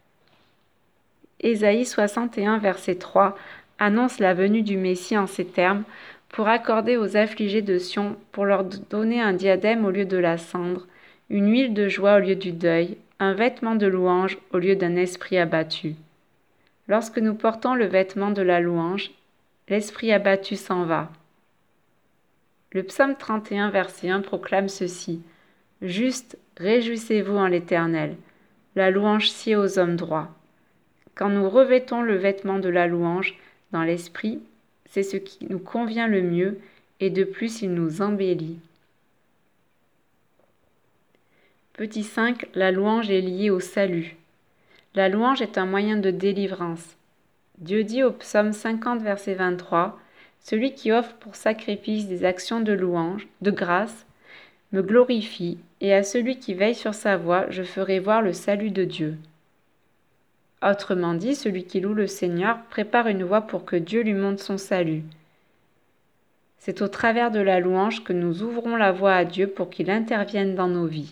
Speaker 1: Ésaïe soixante et un, verset trois, annonce la venue du Messie en ces termes, pour accorder aux affligés de Sion, pour leur donner un diadème au lieu de la cendre, une huile de joie au lieu du deuil, un vêtement de louange au lieu d'un esprit abattu. Lorsque nous portons le vêtement de la louange, l'esprit abattu s'en va. Le psaume trente et un, verset un proclame ceci. « Juste, réjouissez-vous en l'Éternel, la louange sied aux hommes droits. » Quand nous revêtons le vêtement de la louange dans l'esprit, c'est ce qui nous convient le mieux, et de plus il nous embellit. Petit cinq. La louange est liée au salut. La louange est un moyen de délivrance. Dieu dit au psaume cinquante, verset vingt-trois, « Celui qui offre pour sacrifice des actions de louange, de grâce, me glorifie, et à celui qui veille sur sa voie, je ferai voir le salut de Dieu. » Autrement dit, celui qui loue le Seigneur prépare une voie pour que Dieu lui montre son salut. C'est au travers de la louange que nous ouvrons la voie à Dieu pour qu'il intervienne dans nos vies.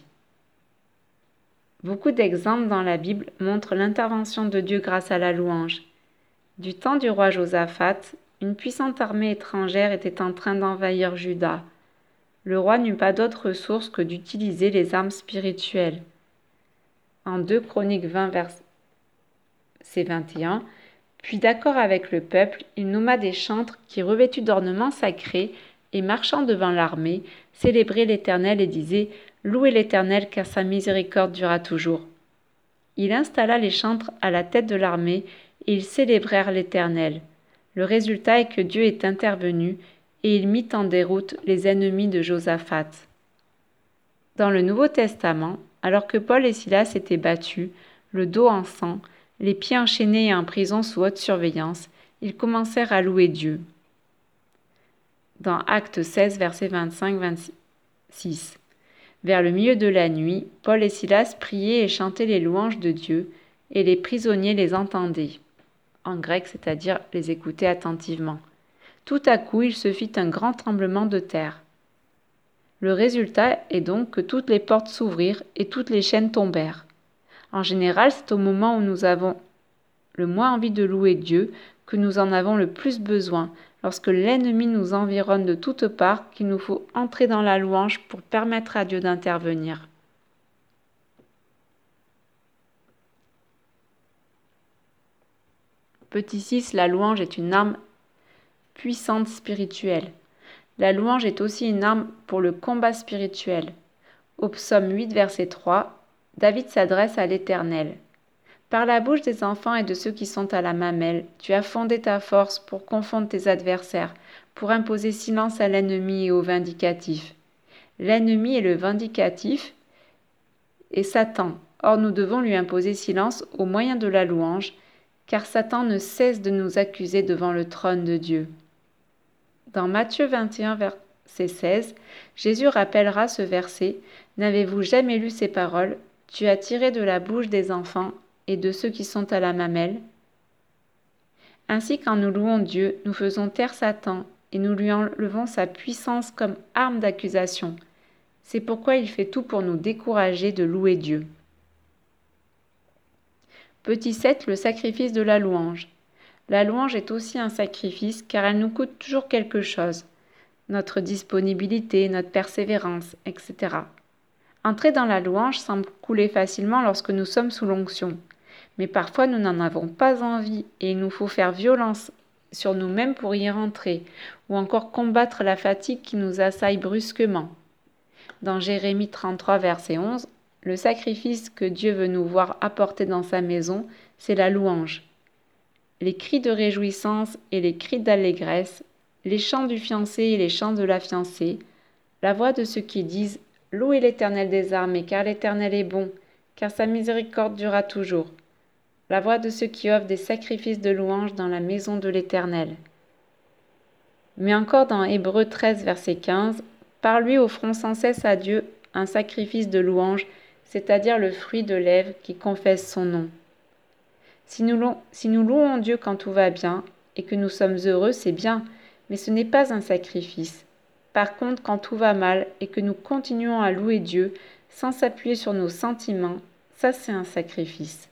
Speaker 1: Beaucoup d'exemples dans la Bible montrent l'intervention de Dieu grâce à la louange. Du temps du roi Josaphat, une puissante armée étrangère était en train d'envahir Juda. Le roi n'eut pas d'autre ressource que d'utiliser les armes spirituelles. En deux Chroniques vingt, verset vingt et un, puis d'accord avec le peuple, il nomma des chantres qui, revêtus d'ornements sacrés et marchant devant l'armée, célébraient l'Éternel et disaient « Louez l'Éternel car sa miséricorde durera toujours ». Il installa les chantres à la tête de l'armée et ils célébrèrent l'Éternel. Le résultat est que Dieu est intervenu et il mit en déroute les ennemis de Josaphat. Dans le Nouveau Testament, alors que Paul et Silas étaient battus, le dos en sang, les pieds enchaînés et en prison sous haute surveillance, ils commencèrent à louer Dieu. Dans Actes seize, versets vingt-cinq à vingt-six. Vers le milieu de la nuit, Paul et Silas priaient et chantaient les louanges de Dieu, et les prisonniers les entendaient. En grec, c'est-à-dire les écoutaient attentivement. Tout à coup, il se fit un grand tremblement de terre. Le résultat est donc que toutes les portes s'ouvrirent et toutes les chaînes tombèrent. En général, c'est au moment où nous avons le moins envie de louer Dieu que nous en avons le plus besoin, lorsque l'ennemi nous environne de toutes parts, qu'il nous faut entrer dans la louange pour permettre à Dieu d'intervenir. Petit six, la louange est une arme puissante spirituelle. La louange est aussi une arme pour le combat spirituel. Au psaume huit, verset trois, David s'adresse à l'Éternel. « Par la bouche des enfants et de ceux qui sont à la mamelle, tu as fondé ta force pour confondre tes adversaires, pour imposer silence à l'ennemi et au vindicatif. » L'ennemi et le vindicatif est Satan. Or nous devons lui imposer silence au moyen de la louange, car Satan ne cesse de nous accuser devant le trône de Dieu. Dans Matthieu vingt et un, verset seize, Jésus rappellera ce verset « N'avez-vous jamais lu ces paroles ? Tu as tiré de la bouche des enfants et de ceux qui sont à la mamelle. » Ainsi, quand nous louons Dieu, nous faisons taire Satan et nous lui enlevons sa puissance comme arme d'accusation. C'est pourquoi il fait tout pour nous décourager de louer Dieu. Petit sept, le sacrifice de la louange. La louange est aussi un sacrifice car elle nous coûte toujours quelque chose. Notre disponibilité, notre persévérance, et cetera. Entrer dans la louange semble couler facilement lorsque nous sommes sous l'onction. Mais parfois nous n'en avons pas envie et il nous faut faire violence sur nous-mêmes pour y rentrer, ou encore combattre la fatigue qui nous assaille brusquement. Dans Jérémie trente-trois, verset onze, le sacrifice que Dieu veut nous voir apporter dans sa maison, c'est la louange. Les cris de réjouissance et les cris d'allégresse, les chants du fiancé et les chants de la fiancée, la voix de ceux qui disent « Louez l'Éternel des armées, car l'Éternel est bon, car sa miséricorde durera toujours », la voix de ceux qui offrent des sacrifices de louange dans la maison de l'Éternel. Mais encore dans Hébreux treize, verset quinze, « Par lui offrons sans cesse à Dieu un sacrifice de louange, c'est-à-dire le fruit de lèvres qui confesse son nom. » Si nous, louons, si nous louons Dieu quand tout va bien et que nous sommes heureux, c'est bien, mais ce n'est pas un sacrifice. Par contre, quand tout va mal et que nous continuons à louer Dieu sans s'appuyer sur nos sentiments, ça c'est un sacrifice.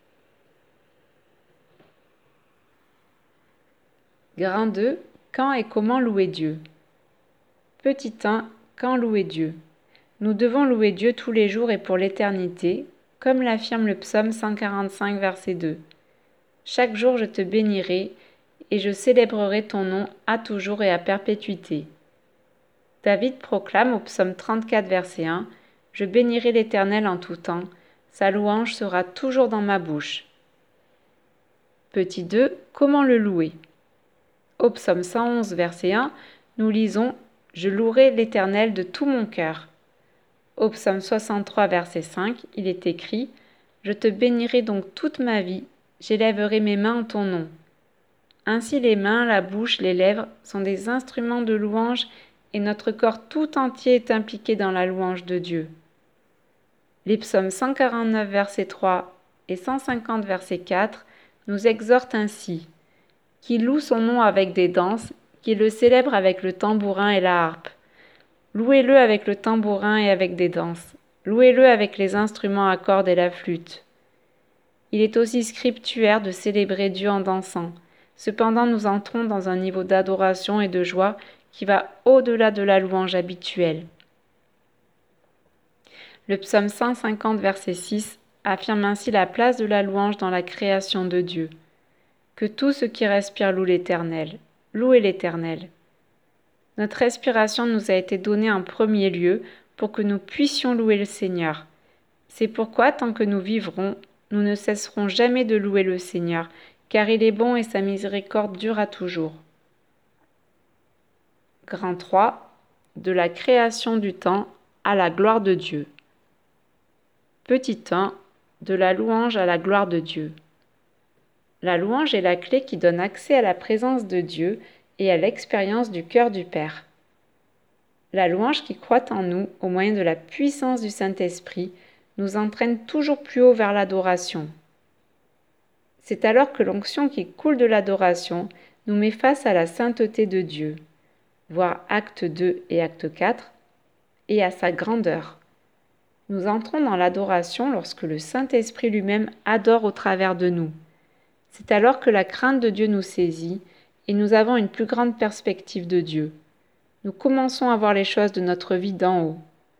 Speaker 1: Grain deux. Quand et comment louer Dieu? Petit un. Quand louer Dieu? Nous devons louer Dieu tous les jours et pour l'éternité, comme l'affirme le psaume cent quarante-cinq, verset deux. Chaque jour je te bénirai, et je célébrerai ton nom à toujours et à perpétuité. David proclame au psaume trente-quatre, verset un, « Je bénirai l'Éternel en tout temps, sa louange sera toujours dans ma bouche. » Petit deux. Comment le louer? Au psaume cent onze, verset un, nous lisons « Je louerai l'Éternel de tout mon cœur ». Au psaume soixante-trois, verset cinq, il est écrit « Je te bénirai donc toute ma vie, j'élèverai mes mains en ton nom. » Ainsi les mains, la bouche, les lèvres sont des instruments de louange et notre corps tout entier est impliqué dans la louange de Dieu. Les psaumes cent quarante-neuf, verset trois et cent cinquante, verset quatre nous exhortent ainsi « Qui loue son nom avec des danses, qui le célèbre avec le tambourin et la harpe. Louez-le avec le tambourin et avec des danses. Louez-le avec les instruments à cordes et la flûte. » Il est aussi scripturaire de célébrer Dieu en dansant. Cependant, nous entrons dans un niveau d'adoration et de joie qui va au-delà de la louange habituelle. Le psaume cent cinquante, verset six, affirme ainsi la place de la louange dans la création de Dieu. Que tout ce qui respire loue l'Éternel. Louez l'Éternel. Notre respiration nous a été donnée en premier lieu pour que nous puissions louer le Seigneur. C'est pourquoi, tant que nous vivrons, nous ne cesserons jamais de louer le Seigneur, car il est bon et sa miséricorde durera toujours. Grand trois. De la création du temps à la gloire de Dieu. Petit un. De la louange à la gloire de Dieu. La louange est la clé qui donne accès à la présence de Dieu et à l'expérience du cœur du Père. La louange qui croît en nous au moyen de la puissance du Saint-Esprit nous entraîne toujours plus haut vers l'adoration. C'est alors que l'onction qui coule de l'adoration nous met face à la sainteté de Dieu, voir acte deux et acte quatre, et à sa grandeur. Nous entrons dans l'adoration lorsque le Saint-Esprit lui-même adore au travers de nous. C'est alors que la crainte de Dieu nous saisit et nous avons une plus grande perspective de Dieu. Nous commençons à voir les choses de notre vie d'en haut.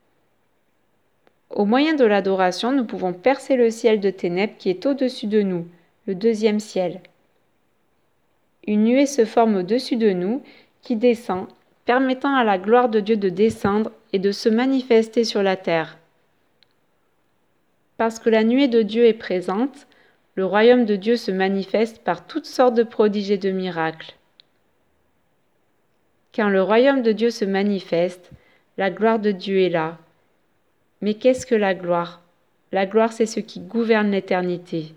Speaker 1: Au moyen de l'adoration, nous pouvons percer le ciel de ténèbres qui est au-dessus de nous, le deuxième ciel. Une nuée se forme au-dessus de nous qui descend, permettant à la gloire de Dieu de descendre et de se manifester sur la terre. Parce que la nuée de Dieu est présente, le royaume de Dieu se manifeste par toutes sortes de prodiges et de miracles. Quand le royaume de Dieu se manifeste, la gloire de Dieu est là. Mais qu'est-ce que la gloire? La gloire, c'est ce qui gouverne l'éternité.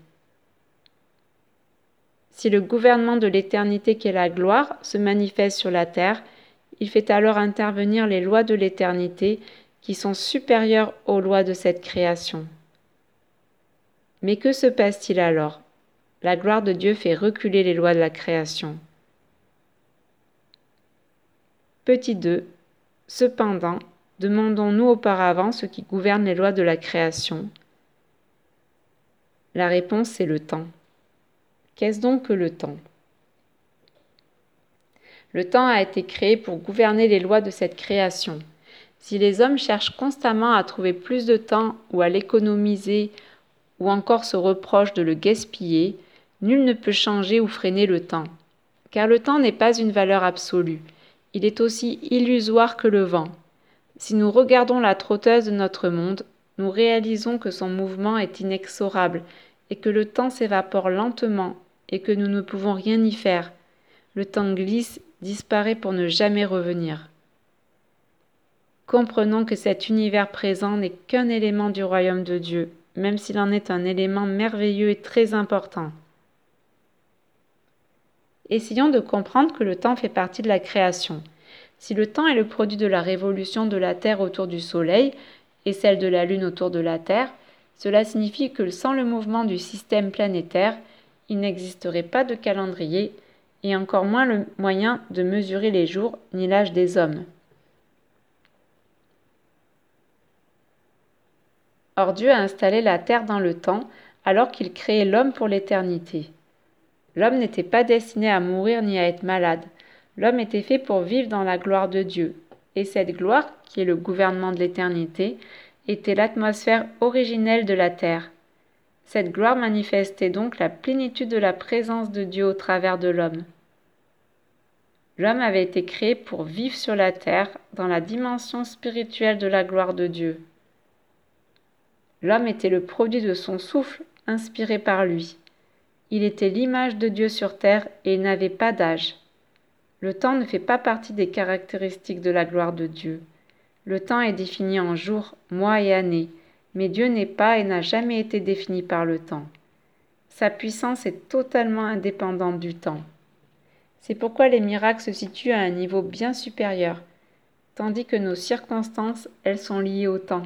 Speaker 1: Si le gouvernement de l'éternité qu'est la gloire se manifeste sur la terre, il fait alors intervenir les lois de l'éternité qui sont supérieures aux lois de cette création. Mais que se passe-t-il alors? La gloire de Dieu fait reculer les lois de la création. Petit deux. Cependant, demandons-nous auparavant ce qui gouverne les lois de la création? La réponse, c'est le temps. Qu'est-ce donc que le temps? Le temps a été créé pour gouverner les lois de cette création. Si les hommes cherchent constamment à trouver plus de temps ou à l'économiser ou encore se reprochent de le gaspiller, nul ne peut changer ou freiner le temps. Car le temps n'est pas une valeur absolue. Il est aussi illusoire que le vent. Si nous regardons la trotteuse de notre monde, nous réalisons que son mouvement est inexorable et que le temps s'évapore lentement et que nous ne pouvons rien y faire. Le temps glisse, disparaît pour ne jamais revenir. Comprenons que cet univers présent n'est qu'un élément du royaume de Dieu, même s'il en est un élément merveilleux et très important. Essayons de comprendre que le temps fait partie de la création. Si le temps est le produit de la révolution de la Terre autour du Soleil et celle de la Lune autour de la Terre, cela signifie que sans le mouvement du système planétaire, il n'existerait pas de calendrier et encore moins le moyen de mesurer les jours ni l'âge des hommes. Or Dieu a installé la terre dans le temps alors qu'il créait l'homme pour l'éternité. L'homme n'était pas destiné à mourir ni à être malade. L'homme était fait pour vivre dans la gloire de Dieu. Et cette gloire, qui est le gouvernement de l'éternité, était l'atmosphère originelle de la terre. Cette gloire manifestait donc la plénitude de la présence de Dieu au travers de l'homme. L'homme avait été créé pour vivre sur la terre dans la dimension spirituelle de la gloire de Dieu. L'homme était le produit de son souffle, inspiré par lui. Il était l'image de Dieu sur terre et il n'avait pas d'âge. Le temps ne fait pas partie des caractéristiques de la gloire de Dieu. Le temps est défini en jours, mois et années, mais Dieu n'est pas et n'a jamais été défini par le temps. Sa puissance est totalement indépendante du temps. C'est pourquoi les miracles se situent à un niveau bien supérieur, tandis que nos circonstances, elles sont liées au temps.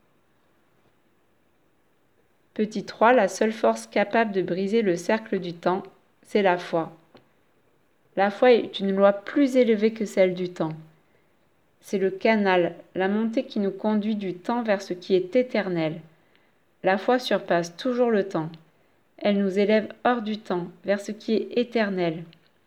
Speaker 1: Petit trois, la seule force capable de briser le cercle du temps, c'est la foi. La foi est une loi plus élevée que celle du temps. C'est le canal, la montée qui nous conduit du temps vers ce qui est éternel. La foi surpasse toujours le temps. Elle nous élève hors du temps, vers ce qui est éternel.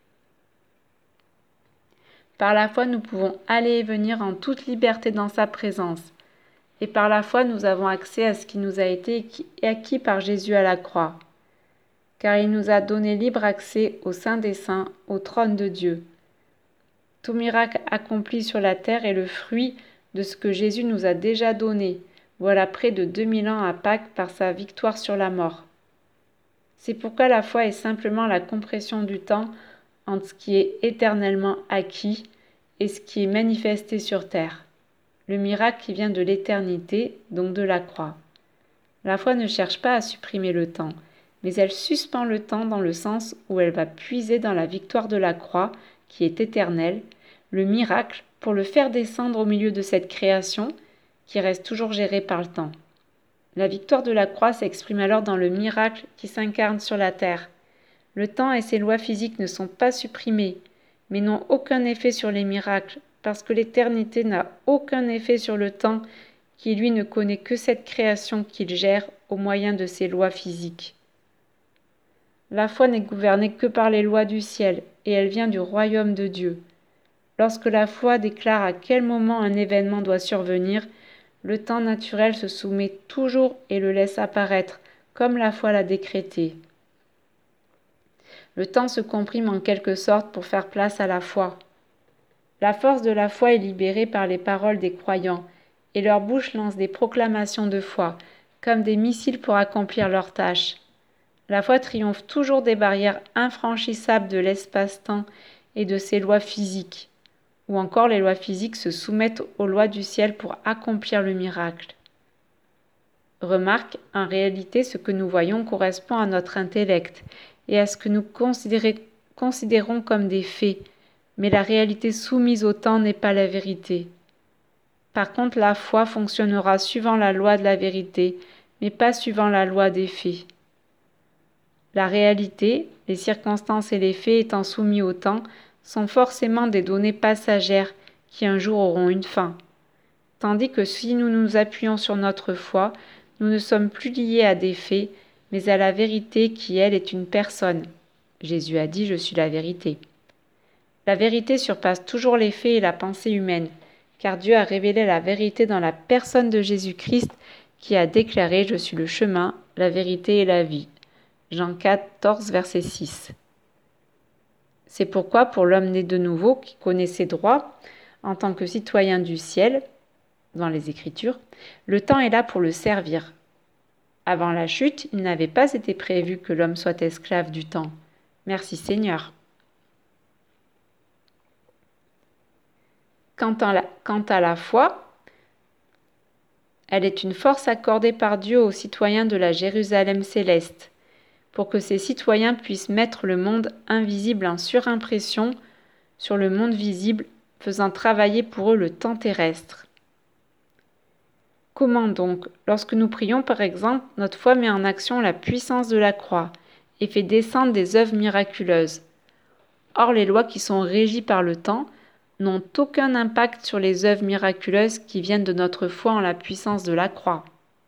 Speaker 1: Par la foi, nous pouvons aller et venir en toute liberté dans sa présence. Et par la foi, nous avons accès à ce qui nous a été acquis par Jésus à la croix. Car il nous a donné libre accès au Saint des Saints, au trône de Dieu. Tout miracle accompli sur la terre est le fruit de ce que Jésus nous a déjà donné, voilà près de deux mille ans à Pâques par sa victoire sur la mort. C'est pourquoi la foi est simplement la compression du temps entre ce qui est éternellement acquis et ce qui est manifesté sur terre. Le miracle qui vient de l'éternité, donc de la croix. La foi ne cherche pas à supprimer le temps, mais elle suspend le temps dans le sens où elle va puiser dans la victoire de la croix, qui est éternelle, le miracle pour le faire descendre au milieu de cette création qui reste toujours gérée par le temps. La victoire de la croix s'exprime alors dans le miracle qui s'incarne sur la terre. Le temps et ses lois physiques ne sont pas supprimés, mais n'ont aucun effet sur les miracles, parce que l'éternité n'a aucun effet sur le temps qui lui ne connaît que cette création qu'il gère au moyen de ses lois physiques. La foi n'est gouvernée que par les lois du ciel, et elle vient du royaume de Dieu. Lorsque la foi déclare à quel moment un événement doit survenir, le temps naturel se soumet toujours et le laisse apparaître, comme la foi l'a décrété. Le temps se comprime en quelque sorte pour faire place à la foi. La force de la foi est libérée par les paroles des croyants, et leur bouche lance des proclamations de foi, comme des missiles pour accomplir leur tâche. La foi triomphe toujours des barrières infranchissables de l'espace-temps et de ses lois physiques, ou encore les lois physiques se soumettent aux lois du ciel pour accomplir le miracle. Remarque, en réalité, ce que nous voyons correspond à notre intellect et à ce que nous considérons comme des faits, mais la réalité soumise au temps n'est pas la vérité. Par contre, la foi fonctionnera suivant la loi de la vérité, mais pas suivant la loi des faits. La réalité, les circonstances et les faits étant soumis au temps, sont forcément des données passagères qui un jour auront une fin. Tandis que si nous nous appuyons sur notre foi, nous ne sommes plus liés à des faits, mais à la vérité qui, elle, est une personne. Jésus a dit « Je suis la vérité ». La vérité surpasse toujours les faits et la pensée humaine, car Dieu a révélé la vérité dans la personne de Jésus-Christ qui a déclaré « Je suis le chemin, la vérité et la vie ». Jean quatorze, verset six. C'est pourquoi pour l'homme né de nouveau qui connaît ses droits, en tant que citoyen du ciel, dans les Écritures, le temps est là pour le servir. Avant la chute, il n'avait pas été prévu que l'homme soit esclave du temps. Merci Seigneur. Quant à la, quant à la foi, elle est une force accordée par Dieu aux citoyens de la Jérusalem céleste, pour que ces citoyens puissent mettre le monde invisible en surimpression sur le monde visible, faisant travailler pour eux le temps terrestre. Comment donc? Lorsque nous prions par exemple, notre foi met en action la puissance de la croix et fait descendre des œuvres miraculeuses. Or, les lois qui sont régies par le temps n'ont aucun impact sur les œuvres miraculeuses qui viennent de notre foi en la puissance de la croix.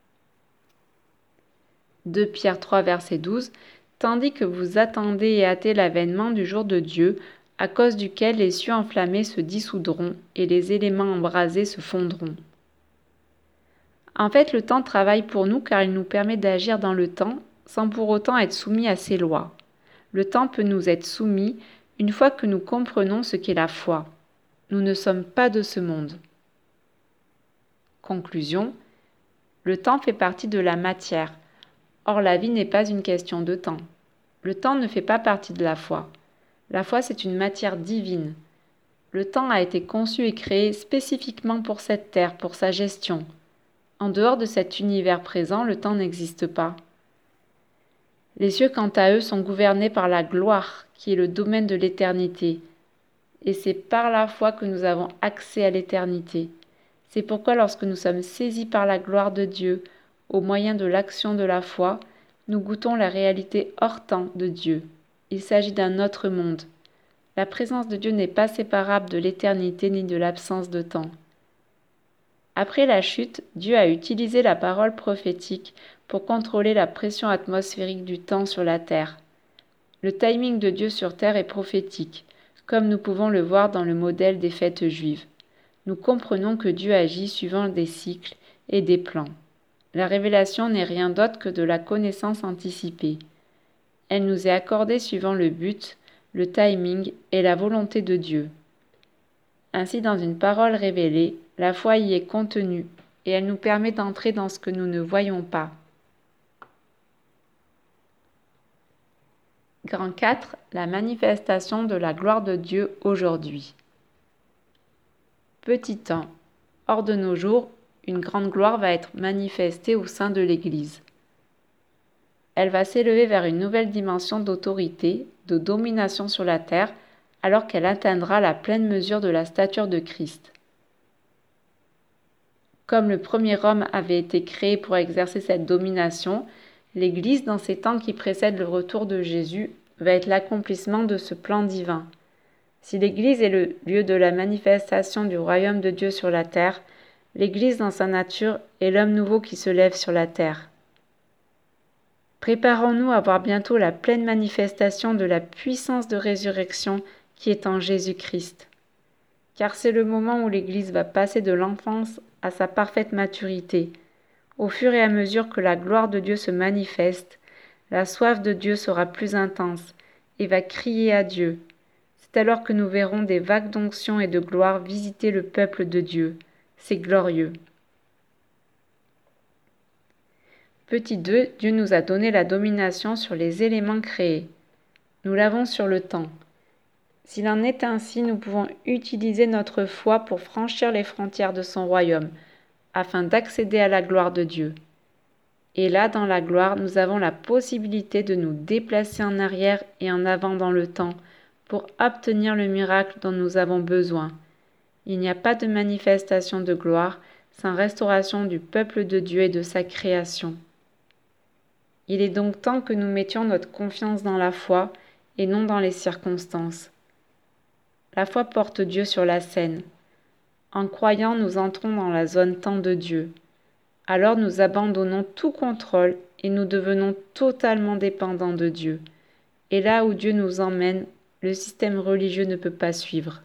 Speaker 1: deux Pierre trois, verset douze, tandis que vous attendez et hâtez l'avènement du jour de Dieu, à cause duquel les cieux enflammés se dissoudront et les éléments embrasés se fondront. En fait, le temps travaille pour nous car il nous permet d'agir dans le temps sans pour autant être soumis à ses lois. Le temps peut nous être soumis une fois que nous comprenons ce qu'est la foi. Nous ne sommes pas de ce monde. Conclusion. Le temps fait partie de la matière. Or, la vie n'est pas une question de temps. Le temps ne fait pas partie de la foi. La foi, c'est une matière divine. Le temps a été conçu et créé spécifiquement pour cette terre, pour sa gestion. En dehors de cet univers présent, le temps n'existe pas. Les cieux, quant à eux, sont gouvernés par la gloire, qui est le domaine de l'éternité. Et c'est par la foi que nous avons accès à l'éternité. C'est pourquoi lorsque nous sommes saisis par la gloire de Dieu, au moyen de l'action de la foi, nous goûtons la réalité hors temps de Dieu. Il s'agit d'un autre monde. La présence de Dieu n'est pas séparable de l'éternité ni de l'absence de temps. Après la chute, Dieu a utilisé la parole prophétique pour contrôler la pression atmosphérique du temps sur la Terre. Le timing de Dieu sur Terre est prophétique, comme nous pouvons le voir dans le modèle des fêtes juives. Nous comprenons que Dieu agit suivant des cycles et des plans. La révélation n'est rien d'autre que de la connaissance anticipée. Elle nous est accordée suivant le but, le timing et la volonté de Dieu. Ainsi, dans une parole révélée, la foi y est contenue et elle nous permet d'entrer dans ce que nous ne voyons pas. Grand quatre. La manifestation de la gloire de Dieu aujourd'hui. Petit un. Hors de nos jours, une grande gloire va être manifestée au sein de l'Église. Elle va s'élever vers une nouvelle dimension d'autorité, de domination sur la terre, alors qu'elle atteindra la pleine mesure de la stature de Christ. Comme le premier homme avait été créé pour exercer cette domination, l'Église, dans ces temps qui précèdent le retour de Jésus, va être l'accomplissement de ce plan divin. Si l'Église est le lieu de la manifestation du royaume de Dieu sur la terre, l'Église dans sa nature est l'homme nouveau qui se lève sur la terre. Préparons-nous à voir bientôt la pleine manifestation de la puissance de résurrection qui est en Jésus-Christ. Car c'est le moment où l'Église va passer de l'enfance à sa parfaite maturité. Au fur et à mesure que la gloire de Dieu se manifeste, la soif de Dieu sera plus intense et va crier à Dieu. C'est alors que nous verrons des vagues d'onction et de gloire visiter le peuple de Dieu. C'est glorieux. Petit deux, Dieu nous a donné la domination sur les éléments créés. Nous l'avons sur le temps. S'il en est ainsi, nous pouvons utiliser notre foi pour franchir les frontières de son royaume, afin d'accéder à la gloire de Dieu. Et là, dans la gloire, nous avons la possibilité de nous déplacer en arrière et en avant dans le temps, pour obtenir le miracle dont nous avons besoin. Il n'y a pas de manifestation de gloire sans restauration du peuple de Dieu et de sa création. Il est donc temps que nous mettions notre confiance dans la foi et non dans les circonstances. La foi porte Dieu sur la scène. En croyant, nous entrons dans la zone temps de Dieu. Alors nous abandonnons tout contrôle et nous devenons totalement dépendants de Dieu. Et là où Dieu nous emmène, le système religieux ne peut pas suivre.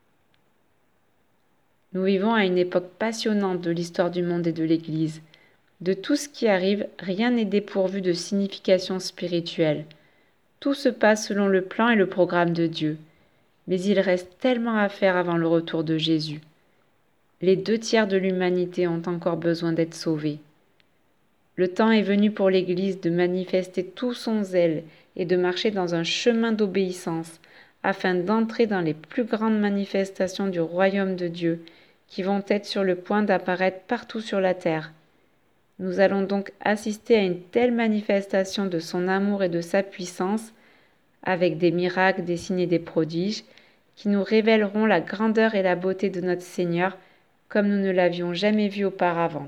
Speaker 1: Nous vivons à une époque passionnante de l'histoire du monde et de l'Église. De tout ce qui arrive, rien n'est dépourvu de signification spirituelle. Tout se passe selon le plan et le programme de Dieu. Mais il reste tellement à faire avant le retour de Jésus. Les deux tiers de l'humanité ont encore besoin d'être sauvés. Le temps est venu pour l'Église de manifester tout son zèle et de marcher dans un chemin d'obéissance, afin d'entrer dans les plus grandes manifestations du royaume de Dieu, qui vont être sur le point d'apparaître partout sur la terre. Nous allons donc assister à une telle manifestation de son amour et de sa puissance, avec des miracles, des signes et des prodiges, qui nous révéleront la grandeur et la beauté de notre Seigneur, comme nous ne l'avions jamais vu auparavant.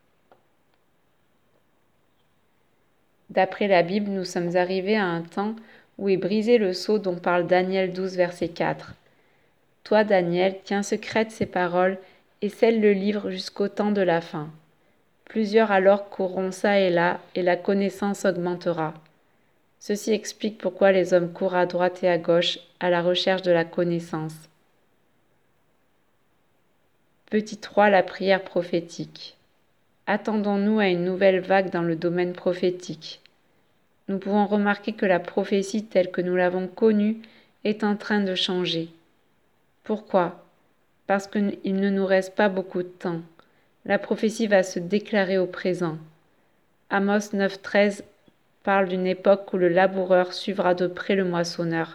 Speaker 1: D'après la Bible, nous sommes arrivés à un temps où est brisé le sceau dont parle Daniel douze, verset quatre. Toi, Daniel, tiens secrètes ces paroles et scelle le livre jusqu'au temps de la fin. Plusieurs alors courront çà et là, et la connaissance augmentera. Ceci explique pourquoi les hommes courent à droite et à gauche à la recherche de la connaissance. Petit trois, la prière prophétique. Attendons-nous à une nouvelle vague dans le domaine prophétique. Nous pouvons remarquer que la prophétie telle que nous l'avons connue est en train de changer. Pourquoi ? Parce qu'il ne nous reste pas beaucoup de temps. La prophétie va se déclarer au présent. Amos neuf, treize parle d'une époque où le laboureur suivra de près le moissonneur.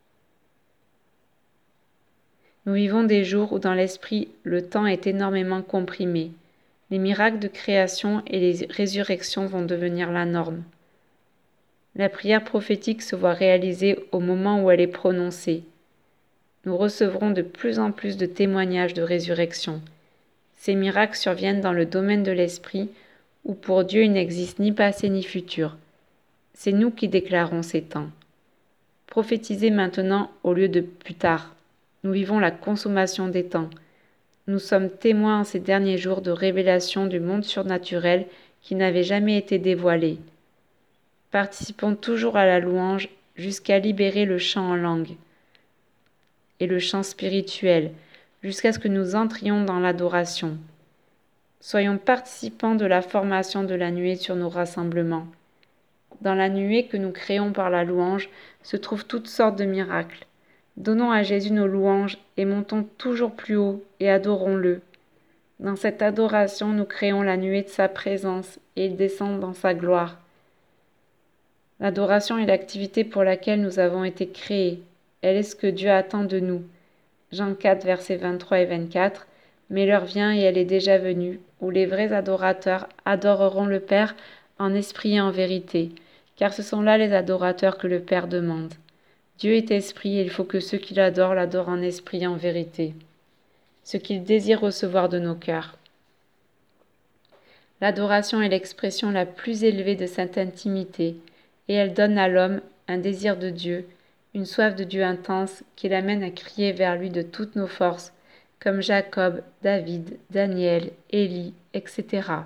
Speaker 1: Nous vivons des jours où dans l'esprit le temps est énormément comprimé. Les miracles de création et les résurrections vont devenir la norme. La prière prophétique se voit réalisée au moment où elle est prononcée. Nous recevrons de plus en plus de témoignages de résurrection. Ces miracles surviennent dans le domaine de l'esprit, où pour Dieu il n'existe ni passé ni futur. C'est nous qui déclarons ces temps. Prophétisez maintenant au lieu de plus tard. Nous vivons la consommation des temps. Nous sommes témoins en ces derniers jours de révélations du monde surnaturel qui n'avaient jamais été dévoilées. Participons toujours à la louange jusqu'à libérer le chant en langue et le chant spirituel, jusqu'à ce que nous entrions dans l'adoration. Soyons participants de la formation de la nuée sur nos rassemblements. Dans la nuée que nous créons par la louange se trouvent toutes sortes de miracles. Donnons à Jésus nos louanges et montons toujours plus haut et adorons-le. Dans cette adoration, nous créons la nuée de sa présence et il descend dans sa gloire. L'adoration est l'activité pour laquelle nous avons été créés. Elle est ce que Dieu attend de nous. Jean quatre, versets vingt-trois et vingt-quatre. Mais l'heure vient et elle est déjà venue, où les vrais adorateurs adoreront le Père en esprit et en vérité, car ce sont là les adorateurs que le Père demande. Dieu est esprit et il faut que ceux qui l'adorent l'adorent en esprit et en vérité, ce qu'il désire recevoir de nos cœurs. L'adoration est l'expression la plus élevée de cette intimité, et elle donne à l'homme un désir de Dieu, une soif de Dieu intense qui l'amène à crier vers lui de toutes nos forces, comme Jacob, David, Daniel, Élie, et cetera.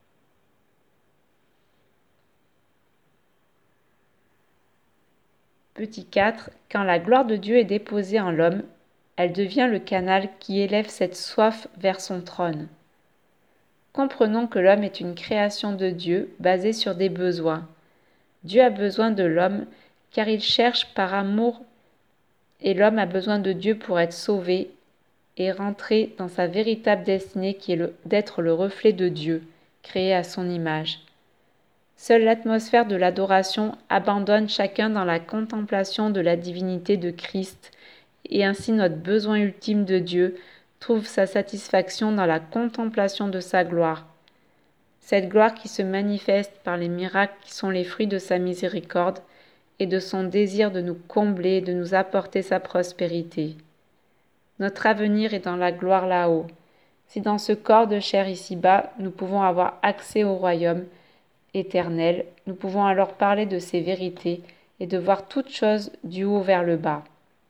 Speaker 1: Petit quatre. Quand la gloire de Dieu est déposée en l'homme, elle devient le canal qui élève cette soif vers son trône. Comprenons que l'homme est une création de Dieu basée sur des besoins. Dieu a besoin de l'homme car il cherche par amour et l'homme a besoin de Dieu pour être sauvé et rentrer dans sa véritable destinée qui est le, d'être le reflet de Dieu, créé à son image. Seule l'atmosphère de l'adoration abandonne chacun dans la contemplation de la divinité de Christ, et ainsi notre besoin ultime de Dieu trouve sa satisfaction dans la contemplation de sa gloire. Cette gloire qui se manifeste par les miracles qui sont les fruits de sa miséricorde et de son désir de nous combler et de nous apporter sa prospérité. Notre avenir est dans la gloire là-haut. Si dans ce corps de chair ici-bas, nous pouvons avoir accès au royaume éternel, nous pouvons alors parler de ces vérités et de voir toutes choses du haut vers le bas.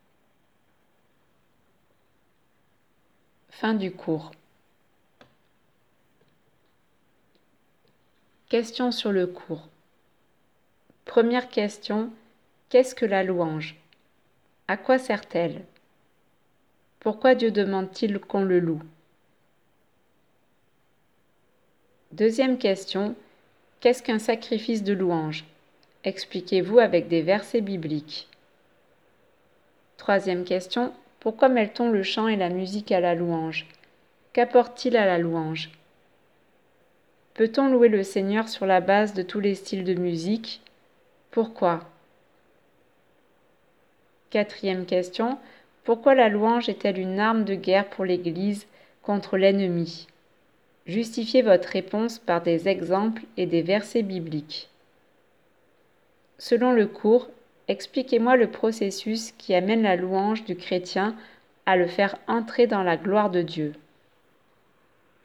Speaker 1: Fin du cours. Questions sur le cours. Première question, qu'est-ce que la louange ? À quoi sert-elle ? Pourquoi Dieu demande-t-il qu'on le loue ? Deuxième question, qu'est-ce qu'un sacrifice de louange ? Expliquez-vous avec des versets bibliques. Troisième question, pourquoi mêle-t-on le chant et la musique à la louange ? Qu'apporte-t-il à la louange? Peut-on louer le Seigneur sur la base de tous les styles de musique? Pourquoi? Quatrième question. Pourquoi la louange est-elle une arme de guerre pour l'Église contre l'ennemi? Justifiez votre réponse par des exemples et des versets bibliques. Selon le cours, expliquez-moi le processus qui amène la louange du chrétien à le faire entrer dans la gloire de Dieu.